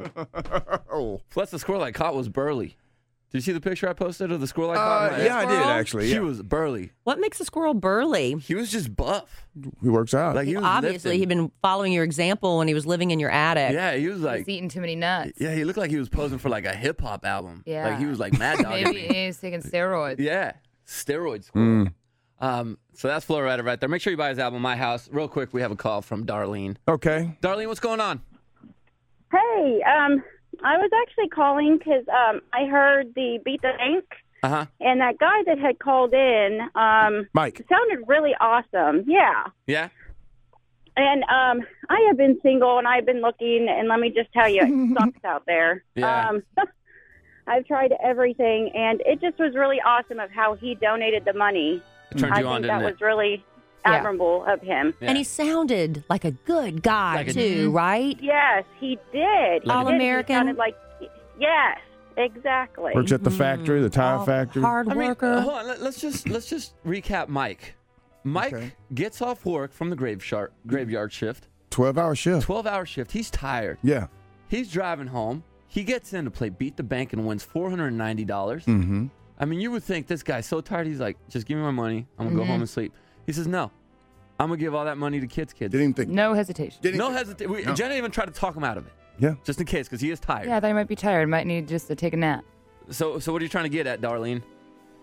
Oh. Plus, the squirrel I caught was burly. Did you see the picture I posted of the squirrel I caught? Uh, in my yeah, I did, squirrel? actually. He Yeah. was burly. What makes a squirrel burly? He was just buff. He works out. Like he was Obviously, lifting. he'd been following your example when he was living in your attic. Yeah, he was like. He's eating too many nuts. Yeah, he looked like he was posing for like a hip hop album. Yeah. Like he was like Mad Dog. Maybe he's taking steroids. Yeah, steroid squirrel. Mm. Um, so that's Flo Rida right there. Make sure you buy his album, My House. Real quick, we have a call from Darlene. Okay. Darlene, what's going on? Hey, um, I was actually calling because um, I heard the Beat the Bank, Uh huh. and that guy that had called in um, Mike. sounded really awesome. Yeah. Yeah. And um, I have been single, and I've been looking, and let me just tell you, it sucks out there. Yeah. Um, I've tried everything, and it just was really awesome of how he donated the money. It turned I you on, think that didn't it? was really Yeah. admirable of him. Yeah. And he sounded like a good guy, Like a- too, right? Yes, he did. He All did. He American? sounded like, yes, exactly. Works at the factory, the tire All factory. Hard I mean, worker. hold on. Let, let's just let's just recap Mike. Mike Okay. gets off work from the grave shar- graveyard shift, twelve-hour shift. twelve-hour shift. He's tired. Yeah. He's driving home. He gets in to play Beat the Bank and wins four hundred ninety dollars. Mm-hmm. I mean, you would think this guy's so tired. He's like, just give me my money. I'm going to Mhm. go home and sleep. He says, no. I'm going to give all that money to kids' kids. Didn't even think. No hesitation. Didn't No even- hesitation. We No. Jenna even tried to talk him out of it, Yeah. just in case, because he is tired. Yeah, I thought he might be tired. Might need just to take a nap. So, so what are you trying to get at, Darlene?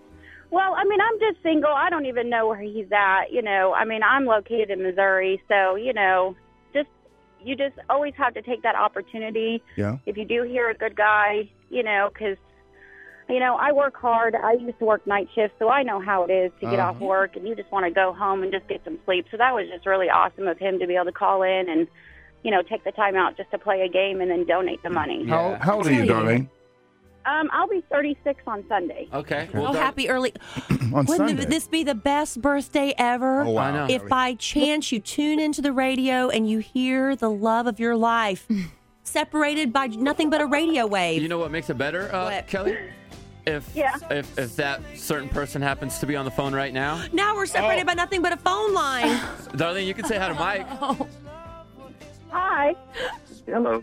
Well, I mean, I'm just single. I don't even know where he's at. You know, I mean, I'm located in Missouri, so you know, just you just always have to take that opportunity. Yeah. If you do hear a good guy, you know, because you know, I work hard. I used to work night shifts, so I know how it is to get Uh-huh. off work, and you just want to go home and just get some sleep. So that was just really awesome of him to be able to call in and, you know, take the time out just to play a game and then donate the money. How, how old are you, Darlene? Um, I'll be thirty-six on Sunday. Okay. Oh, happy early. On Wouldn't Sunday. this be the best birthday ever? Oh, wow. I know. If by chance you tune into the radio and you hear the love of your life separated by nothing but a radio wave. You know what makes it better, uh, What? Kelly? If, Yeah. if if that certain person happens to be on the phone right now, Now we're separated Oh. by nothing but a phone line. Darlene, you can say hi to Mike. Hi. Hello.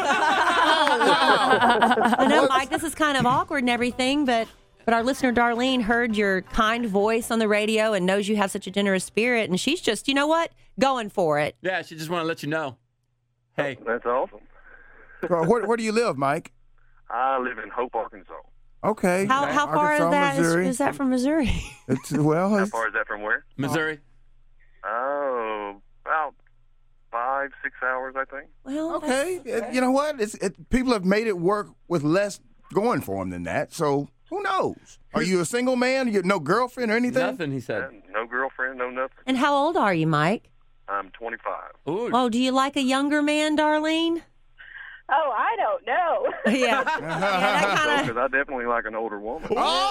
I know, Mike, this is kind of awkward and everything, but but our listener Darlene heard your kind voice on the radio and knows you have such a generous spirit, and she's just, you know what, going for it. Yeah, she just want to let you know. Hey. That's awesome. Well, where, where do you live, Mike? I live in Hope, Arkansas. Okay. How how far is Arkansas, that? Is, Missouri. is that from Missouri? It's, well, How it's, far is that from where? Missouri. Oh, about five, six hours, I think. Well, okay. It- you know what? It's, it, people have made it work with less going for them than that. So who knows? Are you a single man? You no girlfriend or anything? Nothing, he said. No girlfriend, no nothing. And how old are you, Mike? I'm twenty-five. Ooh. Oh, do you like a younger man, Darlene? Oh, I don't know. Yeah. yeah that kind Because I definitely like an older woman.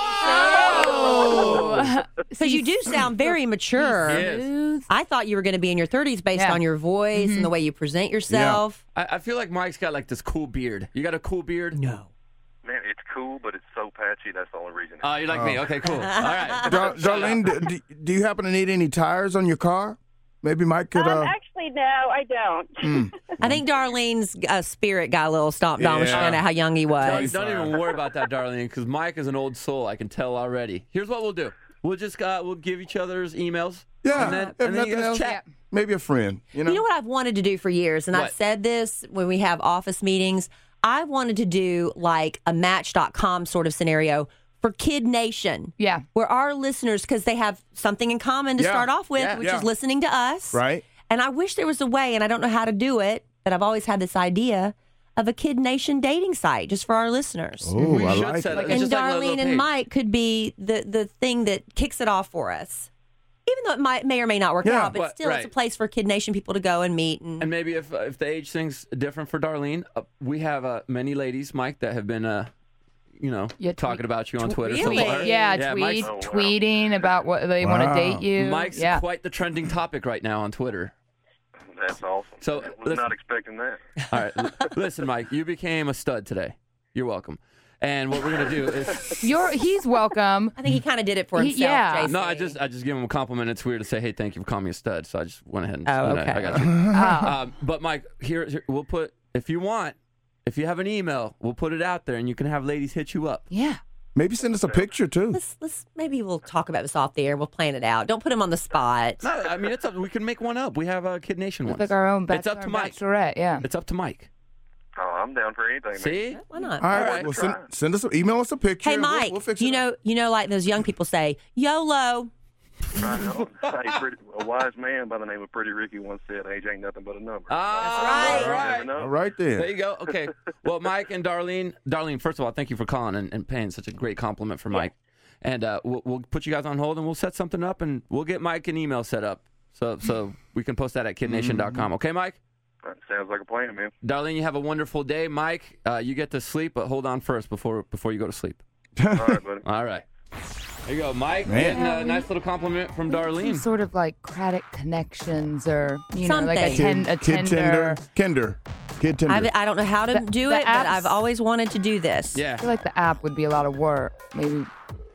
Oh! Because you do sound very mature. Yes. I thought you were going to be in your thirties based Yeah. on your voice and the way you present yourself. I, I feel like Mike's got like this cool beard. You got a cool beard? No. Man, it's cool, but it's so patchy. That's the only reason. Oh, you like me? Okay, cool. All right. Dar- Darlene, do, do, do you happen to need any tires on your car? Maybe Mike could. Um, Uh, actually, no, I don't. I think Darlene's uh, spirit got a little stomped on when she Yeah. found out how young he Don't, was. don't even worry about that, Darlene, because Mike is an old soul. I can tell already. Here's what we'll do. We'll just uh, we'll give each other's emails. yeah. And then, if and then you nothing guys else, chat. maybe a friend. You know. You know what I've wanted to do for years, and I've What? said this when we have office meetings. I wanted to do like a Match dot com sort of scenario for Kid Nation. Yeah. Where our listeners, because they have something in common to Yeah. start off with, Yeah. which Yeah. is listening to us. Right. And I wish there was a way, and I don't know how to do it, but I've always had this idea of a Kid Nation dating site just for our listeners. Oh, We I should like set it. it. It's And just like a little Darlene and page. Mike could be the, the thing that kicks it off for us. Even though it might, may or may not work Yeah. out, but But- still it's a right. place for Kid Nation people to go and meet. And, And maybe if uh, if the age thing's different for Darlene, uh, we have uh, many ladies, Mike, that have been, uh, you know, Yeah, tweet- talking about you on Twitter Really? so far. Yeah, Yeah, tweet, Mike's- Oh, wow. tweeting about what they want Wow. to date you. Mike's yeah. quite the trending topic right now on Twitter. That's awesome. So, I was listen- not expecting that. All right, l- listen, Mike, you became a stud today. You're welcome. And what we're gonna do is You're he's welcome. I think he kind of did it for He- himself, yeah. Jason. no, I just I just give him a compliment. It's weird to say, hey, thank you for calling me a stud. So I just went ahead and Oh, and I- okay. I, got you. Oh. Um, but Mike, here, here we'll put if you want, if you have an email, we'll put it out there, and you can have ladies hit you up. Yeah. Maybe send us a picture too. Let's, let's maybe we'll talk about this off the air. We'll plan it out. Don't put him on the spot. No, I mean it's up. We can make one up. We have a Kid Nation one. It's like our own It's bachelor up to and Mike. bachelorette. Yeah. It's up to Mike. Oh, I'm down for anything, man. See? Why not? All right. right. Well, send, send us, email us a picture. Hey, and we'll- Mike, we'll, fix it you up. know, you know, like those young people say, YOLO. Right on. Hey, pretty, a wise man by the name of Pretty Ricky once said, age ain't nothing but a number. Ah, That's all right. You never right. know. All right then. There you go. Okay. Well, Mike and Darlene, Darlene, first of all, thank you for calling and, and paying such a great compliment for Mike. And uh, we'll, we'll put you guys on hold and we'll set something up and we'll get Mike an email set up so so we can post that at kid nation dot com. Okay, Mike? That sounds like a plan, man. Darlene, you have a wonderful day. Mike, uh, you get to sleep, but hold on first before before you go to sleep. All right, buddy. All right. There you go, Mike. Man. Getting a nice little compliment from Some Darlene. sort of like craddock connections or you know like a, Something. ten, a Kid tender. Kinder. Kid Tinder. I, I don't know how to The- do the it, but apps- I've always wanted to do this. I Yeah. feel like the app would be a lot of work. Maybe.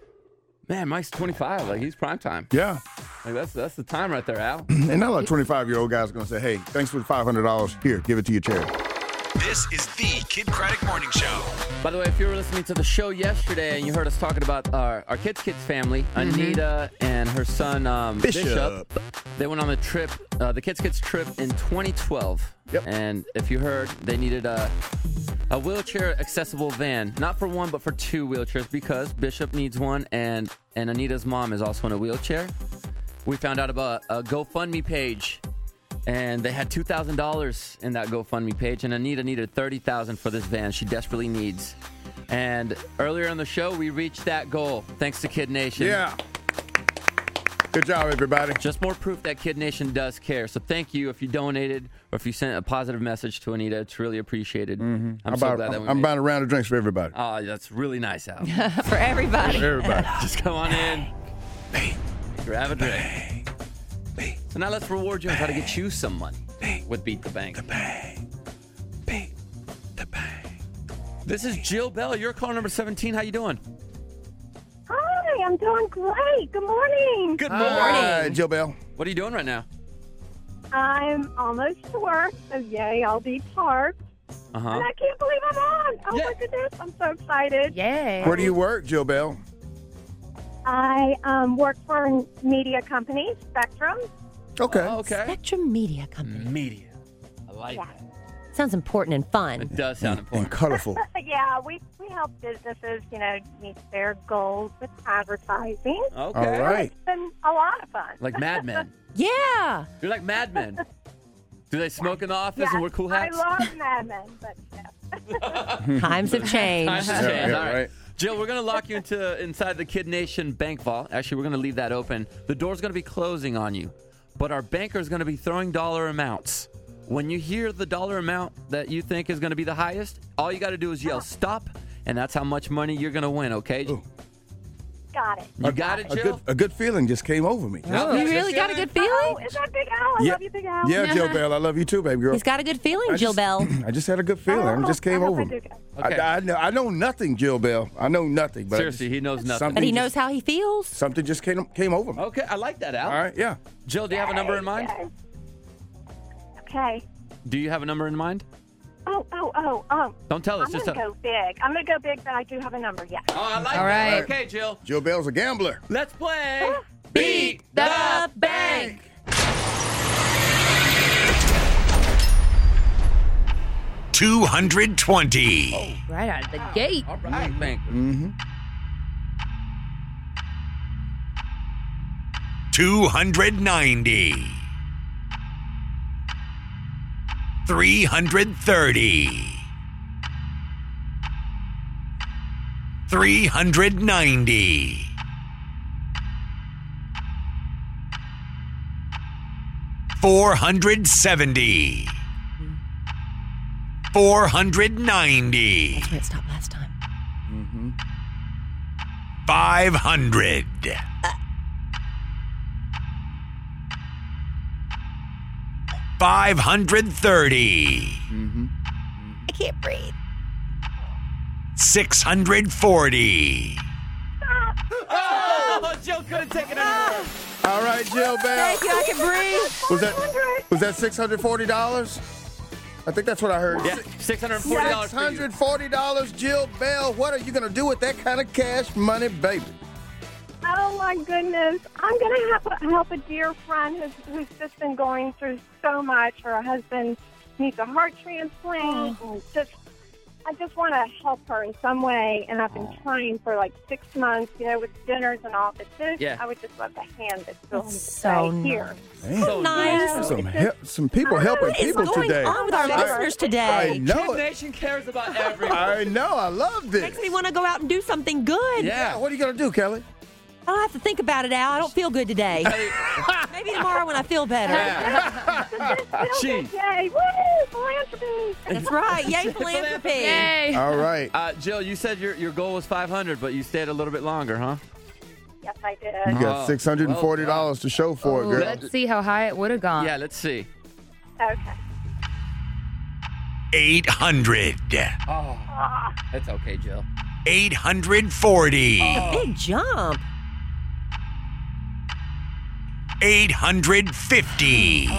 Man, Mike's twenty-five. Like, he's prime time. Yeah. Like, that's that's the time right there, Al. And not like twenty-five-year-old guy's going to say, hey, thanks for the five hundred dollars. Here, give it to your charity. This is the Kid Craddock Morning Show. By the way, if you were listening to the show yesterday and you heard us talking about our, our Kids Kids family, Anita and her son um, Bishop. Bishop, they went on the trip, uh, the Kids Kids trip in twenty twelve. Yep. And if you heard, they needed uh, A wheelchair accessible van, not for one, but for two wheelchairs because Bishop needs one and, and Anita's mom is also in a wheelchair. We found out about a GoFundMe page and they had two thousand dollars in that GoFundMe page and Anita needed thirty thousand dollars for this van she desperately needs. And earlier in the show, we reached that goal thanks to Kid Nation. Yeah. Good job, everybody. Just more proof that Kid Nation does care. So thank you if you donated or if you sent a positive message to Anita. It's really appreciated. Mm-hmm. I'm, I'm so about, glad that we I'm made buying a round of drinks for everybody. Oh, that's really nice, Al. For everybody. For everybody. Just come on in. Grab a drink. So now let's reward you and try to get you some money with Beat the Bank. The bang. Beat the bang. This is Jill Bell. You're caller number seventeen. How you doing? Hi, I'm doing great. Good morning. Good All morning. right, Jill Bell. What are you doing right now? I'm almost to work, so yay, I'll be parked. Uh-huh. And I can't believe I'm on. Oh, Yeah. my goodness, I'm so excited. Yay. Where do you work, Jill Bell? I um, work for a media company, Spectrum. Okay. Oh, okay. Spectrum Media Company. Media. I like Yeah. that. Sounds important and fun. It does sound And important. colorful. Yeah, we, we help businesses, you know, meet their goals with advertising. Okay. All right. It's been a lot of fun. Like Mad Men. Yeah. You're like Mad Men. Do they smoke in the office Yes, and wear cool I hats? love Mad Men, but yeah. Times have changed. Times have changed. Yeah, All right. right. Jill, we're going to lock you into inside the Kid Nation bank vault. Actually, we're going to leave that open. The door's going to be closing on you, but our banker's going to be throwing dollar amounts. When you hear the dollar amount that you think is going to be the highest, all you got to do is yell stop, and that's how much money you're going to win, okay? Ooh. Got it. You got it, A Jill? good, a good feeling just came over me. Oh, You really got a good Oh, feeling? is that Big Al? I Yeah. love you, Big Al. Yeah, Jill Bell, I love you too, baby girl. He's got a good feeling, I Jill just- Bell. I just had a good feeling. Oh, It just came I hope over I me. do good. Okay. I, I, know, I know nothing, Jill Bell. I know nothing. But Seriously, he knows nothing. something But he just- knows how he feels. Something just came came over me. Okay, I like that, Al. All right, yeah. Jill, do you have a number in mind? Okay. Okay. Do you have a number in mind? Oh, oh, oh, oh. Don't tell us. I'm Just going to tell. go big. I'm going to go big, but I do have a number, yes. Oh, I like All that. right. Okay, Jill. Jill Bell's a gambler. Let's play. Beat the Bank. two hundred twenty. Right out of the gate. All right, banker. Mm-hmm. two hundred ninety. three hundred thirty. three hundred ninety. four hundred seventy. four hundred ninety. That's where it stopped last time. Mm-hmm. five hundred. five hundred thirty. Mm-hmm. I can't breathe. six hundred forty. Oh, Jill couldn't take it anymore. All right, Jill Bell. Thank you, I can breathe. Was that was that six hundred forty dollars? I think that's what I heard. Yeah, six hundred forty dollars Six hundred forty dollars, Jill Bell. What are you gonna do with that kind of cash money, baby? Oh, my goodness. I'm going to have to help a dear friend who's, who's just been going through so much. Her husband needs a heart transplant. And just, I just want to help her in some way. And I've been trying for like six months, you know, with dinners and all. But this, Yeah. I would just love to hand this to him so right here. Man, So nice. some help, some people helping What is people going today. on with our I- listeners I today? know Kid it. Nation cares about everyone. I know. I love this. Makes me want to go out and do something good. Yeah. What are you gonna do, Kelly? I don't have to think about it, Al. I don't feel good today. Maybe tomorrow when I feel better. She. Yay! Woo! Philanthropy! That's right. Yay, philanthropy. Yay. All right. Uh, Jill, you said your, your goal was five hundred, but you stayed a little bit longer, huh? Yes, I did. You got Oh, six hundred forty dollars to show for it, Ooh, girl. let's see how high it would have gone. Yeah, let's see. Okay. eight hundred. Oh, that's okay, Jill. eight hundred forty. Big jump. eight hundred fifty.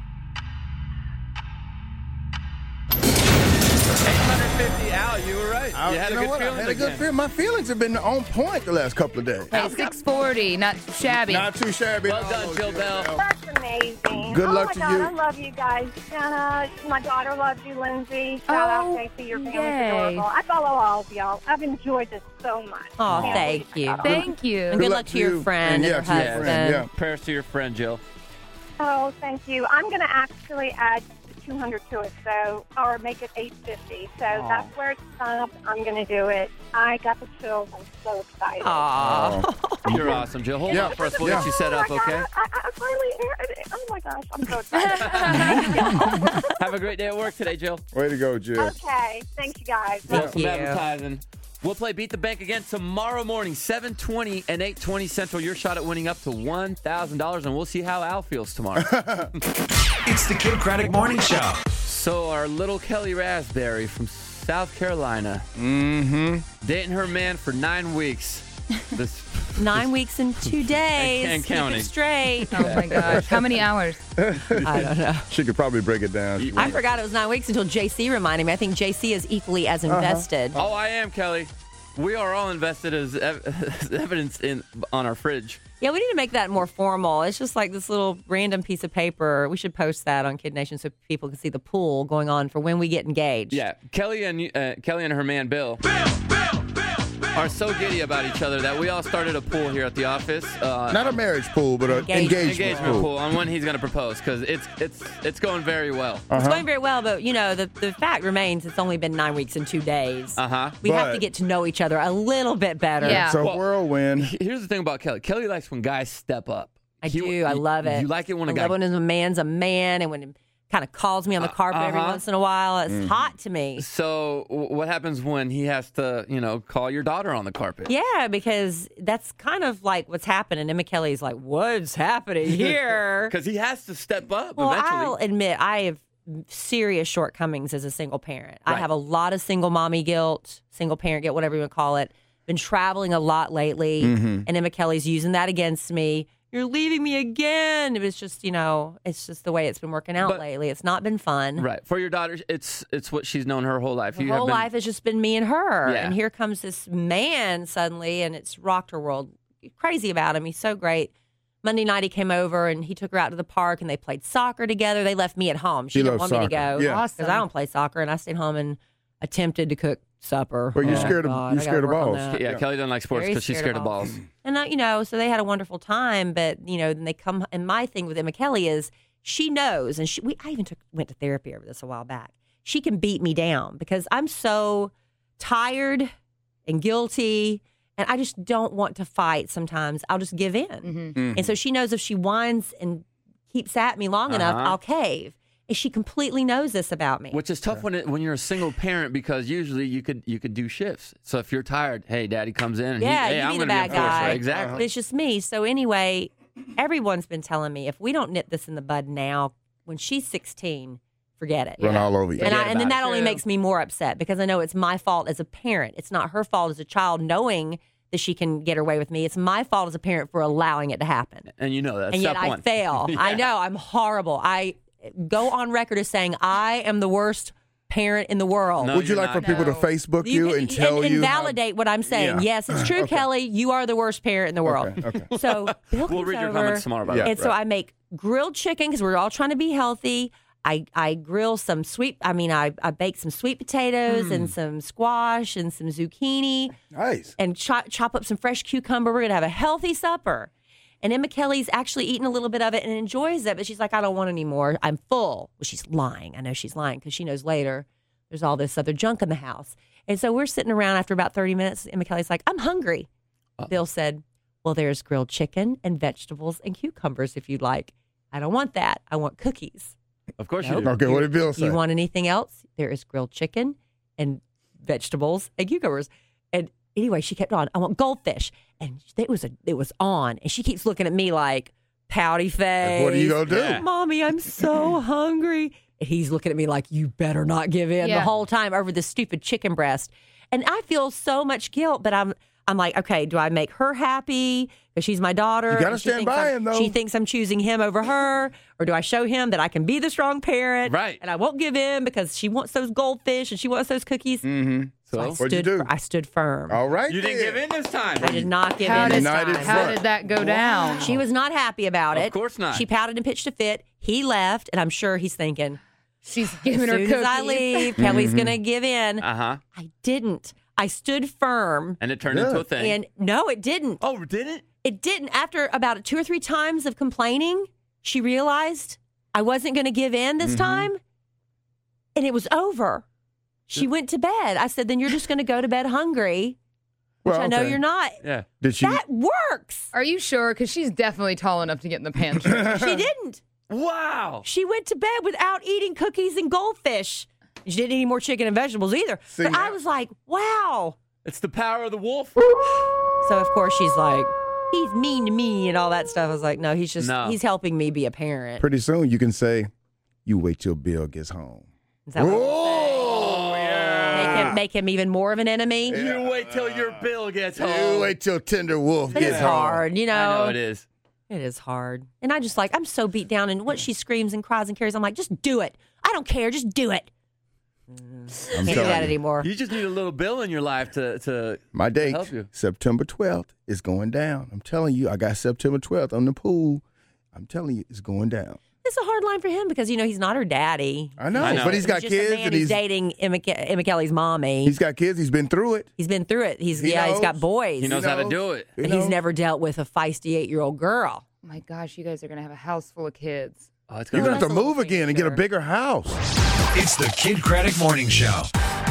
eight hundred fifty. Al, you were right. I, You had a know good what? I feeling had a good again. feeling. My feelings have been on point the last couple of days. Hey, six forty, not shabby. Not too shabby. Well done, Jill Bell. That's amazing. Good oh luck my to God, you. I love you guys. Jenna, my daughter loves you, Lindsay. Shout Oh, out, Casey. Your family's yay. adorable. I follow all of y'all. I've enjoyed this so much. Oh, Can't thank believe you. it. Thank you. And good luck to your friend and yeah, her to your husband. friend, yeah. Prayers to your friend, Jill. Oh, thank you. I'm going to actually add two hundred to it, so or make it eight fifty. So that's where it stopped. I'm going to do it. I got the chills. I'm so excited. Aw. You're awesome, Jill. Hold Yeah. on for us. We'll Yeah. get you set Oh, up, I got okay? it. I, I finally aired it. Oh my gosh, I'm so excited. Have a great day at work today, Jill. Way to go, Jill. Okay, thank you guys. Yeah, Thank some you. advertising. We'll play Beat the Bank again tomorrow morning, seven twenty and eight twenty Central. Your shot at winning up to one thousand dollars, and we'll see how Al feels tomorrow. It's the Kid Craddock Morning Show. So our little Kelly Raspberry from South Carolina, Mm-hmm. dating her man for nine weeks. This Nine weeks and two days. And Keep counting. it straight. Oh my gosh. How many hours? I don't know. She could probably break it down. I forgot it was nine weeks until J C reminded me. I think J C is equally as invested. Oh, I am, Kelly. We are all invested as, ev- as evidence in on our fridge. Yeah, we need to make that more formal. It's just like this little random piece of paper. We should post that on Kid Nation so people can see the pool going on for when we get engaged. Yeah, Kelly and uh, Kelly and her man Bill, are so giddy about each other that we all started a pool here at the office. Uh, Not a marriage pool, but an Engagement. engagement, engagement pool. pool on when he's going to propose because it's it's it's going very well. It's Uh-huh. going very well, but you know, the, the fact remains it's only been nine weeks and two days. Uh huh. We have to But- get to know each other a little bit better. Yeah. It's a Well, whirlwind. Here's the thing about Kelly. Kelly likes when guys step up. I He- do. I love it. You like it when a I guy. love when a man's a man and when he kind of calls me on the carpet every uh-huh. once in a while. It's Mm-hmm. hot to me. So w- what happens when he has to, you know, call your daughter on the carpet? Yeah, because that's kind of like what's happening. Emma Kelly's like, what's happening here? Because he has to step up Well, eventually. I'll admit I have serious shortcomings as a single parent. I Right. have a lot of single mommy guilt, single parent guilt, whatever you want to call it. Been traveling a lot lately, Mm-hmm. and Emma Kelly's using that against me. You're leaving me again. It was just, you know, it's just the way it's been working out But- lately. It's not been fun. Right. For your daughter, it's it's what she's known her whole life. Her You whole have been- life has just been me and her. Yeah. And here comes this man suddenly, and it's rocked her world. Crazy about him. He's so great. Monday night he came over and he took her out to the park and they played soccer together. They left me at home. She, She didn't loves want me to soccer. go Yeah. because I don't play soccer, and I stayed home and attempted to cook supper. Well, you're Oh, scared of- God, you're I gotta scared of work on balls. that. Yeah, Kelly doesn't like sports Very because she's scared scared of of balls. And uh, you know, so they had a wonderful time. But you know, then they come. And my thing with Emma Kelly is she knows, and she. We, I even took went to therapy over this a while back. She can beat me down because I'm so tired and guilty, and I just don't want to fight. Sometimes I'll just give in, Mm-hmm. and so she knows if she whines and keeps at me long enough, Uh-huh. I'll cave. And she completely knows this about me. Which is tough when it, when you're a single parent because usually you could you could do shifts. So if you're tired, hey, daddy comes in. And Yeah, he, hey, you I'm be the gonna bad be enforcer. guy. Exactly. But it's just me. So anyway, everyone's been telling me if we don't nip this in the bud now, when she's sixteen, forget it. Run all over you. And, I, Forget and then about that it. only makes me more upset because I know it's my fault as a parent. It's not her fault as a child knowing that she can get her way with me. It's my fault as a parent for allowing it to happen. And you know that. and yet Step I one. fail. I Yeah. know I'm horrible. I go on record as saying I am the worst parent in the world. No, Would you you're like for not. people to No. Facebook you, can- and tell and, you? how- invalidate what I'm saying. Yeah. Yes, it's true, Okay. Kelly. You are the worst parent in the world. Okay, okay. So Bill We'll comes read your over, comments tomorrow about Yeah. it. and so I make grilled chicken because we're all trying to be healthy. I, I grill some sweet, I mean, I, I bake some sweet potatoes Hmm. and some squash and some zucchini Nice. and chop, chop up some fresh cucumber. We're going to have a healthy supper. And Emma Kelly's actually eating a little bit of it and enjoys it, but she's like, I don't want any more. I'm full. Well, she's lying. I know she's lying because she knows later there's all this other junk in the house. And so we're sitting around after about thirty minutes. Emma Kelly's like, I'm hungry. Bill said, well, there's grilled chicken and vegetables and cucumbers if you'd like. I don't want that. I want cookies. Of course Nope. you do. Okay, what did Bill say? You want anything else? There is grilled chicken and vegetables and cucumbers. And anyway, she kept on. I want goldfish, and it was a it was on, and she keeps looking at me like pouty face. What are you gonna do? Yeah. Mommy, I'm so hungry. And he's looking at me like, you better not give in Yeah. the whole time over this stupid chicken breast. And I feel so much guilt, but I'm I'm like, okay, do I make her happy because she's my daughter? You gotta and she stand thinks by I'm- him, though. She thinks I'm choosing him over her, or do I show him that I can be the strong parent? Right. And I won't give in because she wants those goldfish and she wants those cookies. Mm-hmm. So, I What'd you stood, do? fir- I stood firm. All right. you didn't then. give in this time. I did not give How in did, this United time. how front. did that go down? She was not happy about Of it. course not. She pouted and pitched a fit. He left, and I'm sure he's thinking, She's as giving her soon cookies. as I leave, Kelly's going to give in. Uh huh. I didn't. I stood firm. And it turned Good. into a thing. And no, it didn't. oh, did it? It didn't. After about two or three times of complaining, she realized I wasn't going to give in this time, and it was over. She went to bed. I said, then you're just going to go to bed hungry, which Well, I know okay. you're not. Yeah. Did she? That works. Are you sure? Because she's definitely tall enough to get in the pantry. She didn't. Wow. She went to bed without eating cookies and goldfish. She didn't eat any more chicken and vegetables either. See, but I now- was like, wow. It's the power of the wolf. So, of course, she's like, he's mean to me and all that stuff. I was like, no, he's just, No. he's helping me be a parent. Pretty soon you can say, "You wait till Bill gets home." Is that what I'm Oh, saying? yeah. Make him, make him even more of an enemy? You wait till your bill gets You home. wait till Tender Wolf But gets it's home. hard, you know. I know it is. It is hard. And I just like, I'm so beat down. And what she screams and cries and carries, I'm like, just do it. I don't care. Just do it. I'm Can't do telling that you. anymore. You just need a little bill in your life to to. My date, Help you. September twelfth, is going down. I'm telling you, I got September twelfth on the pool. I'm telling you, it's going down. It's a hard line for him because, you know, he's not her daddy. I know, I know. but he's got just a kids man and who's he's dating Emma, Ke- Emma Kelly's mommy. he's got kids. He's been through it. he's been through it. He's He yeah, he's got knows. boys. He knows how to do it. He He's knows. never dealt with a feisty eight-year-old girl. Oh my gosh, you guys are going to have a house full of kids. Oh, it's You're gonna gonna have to That's a move little again and get a premature. bigger house. It's the Kid Craddock Morning Show.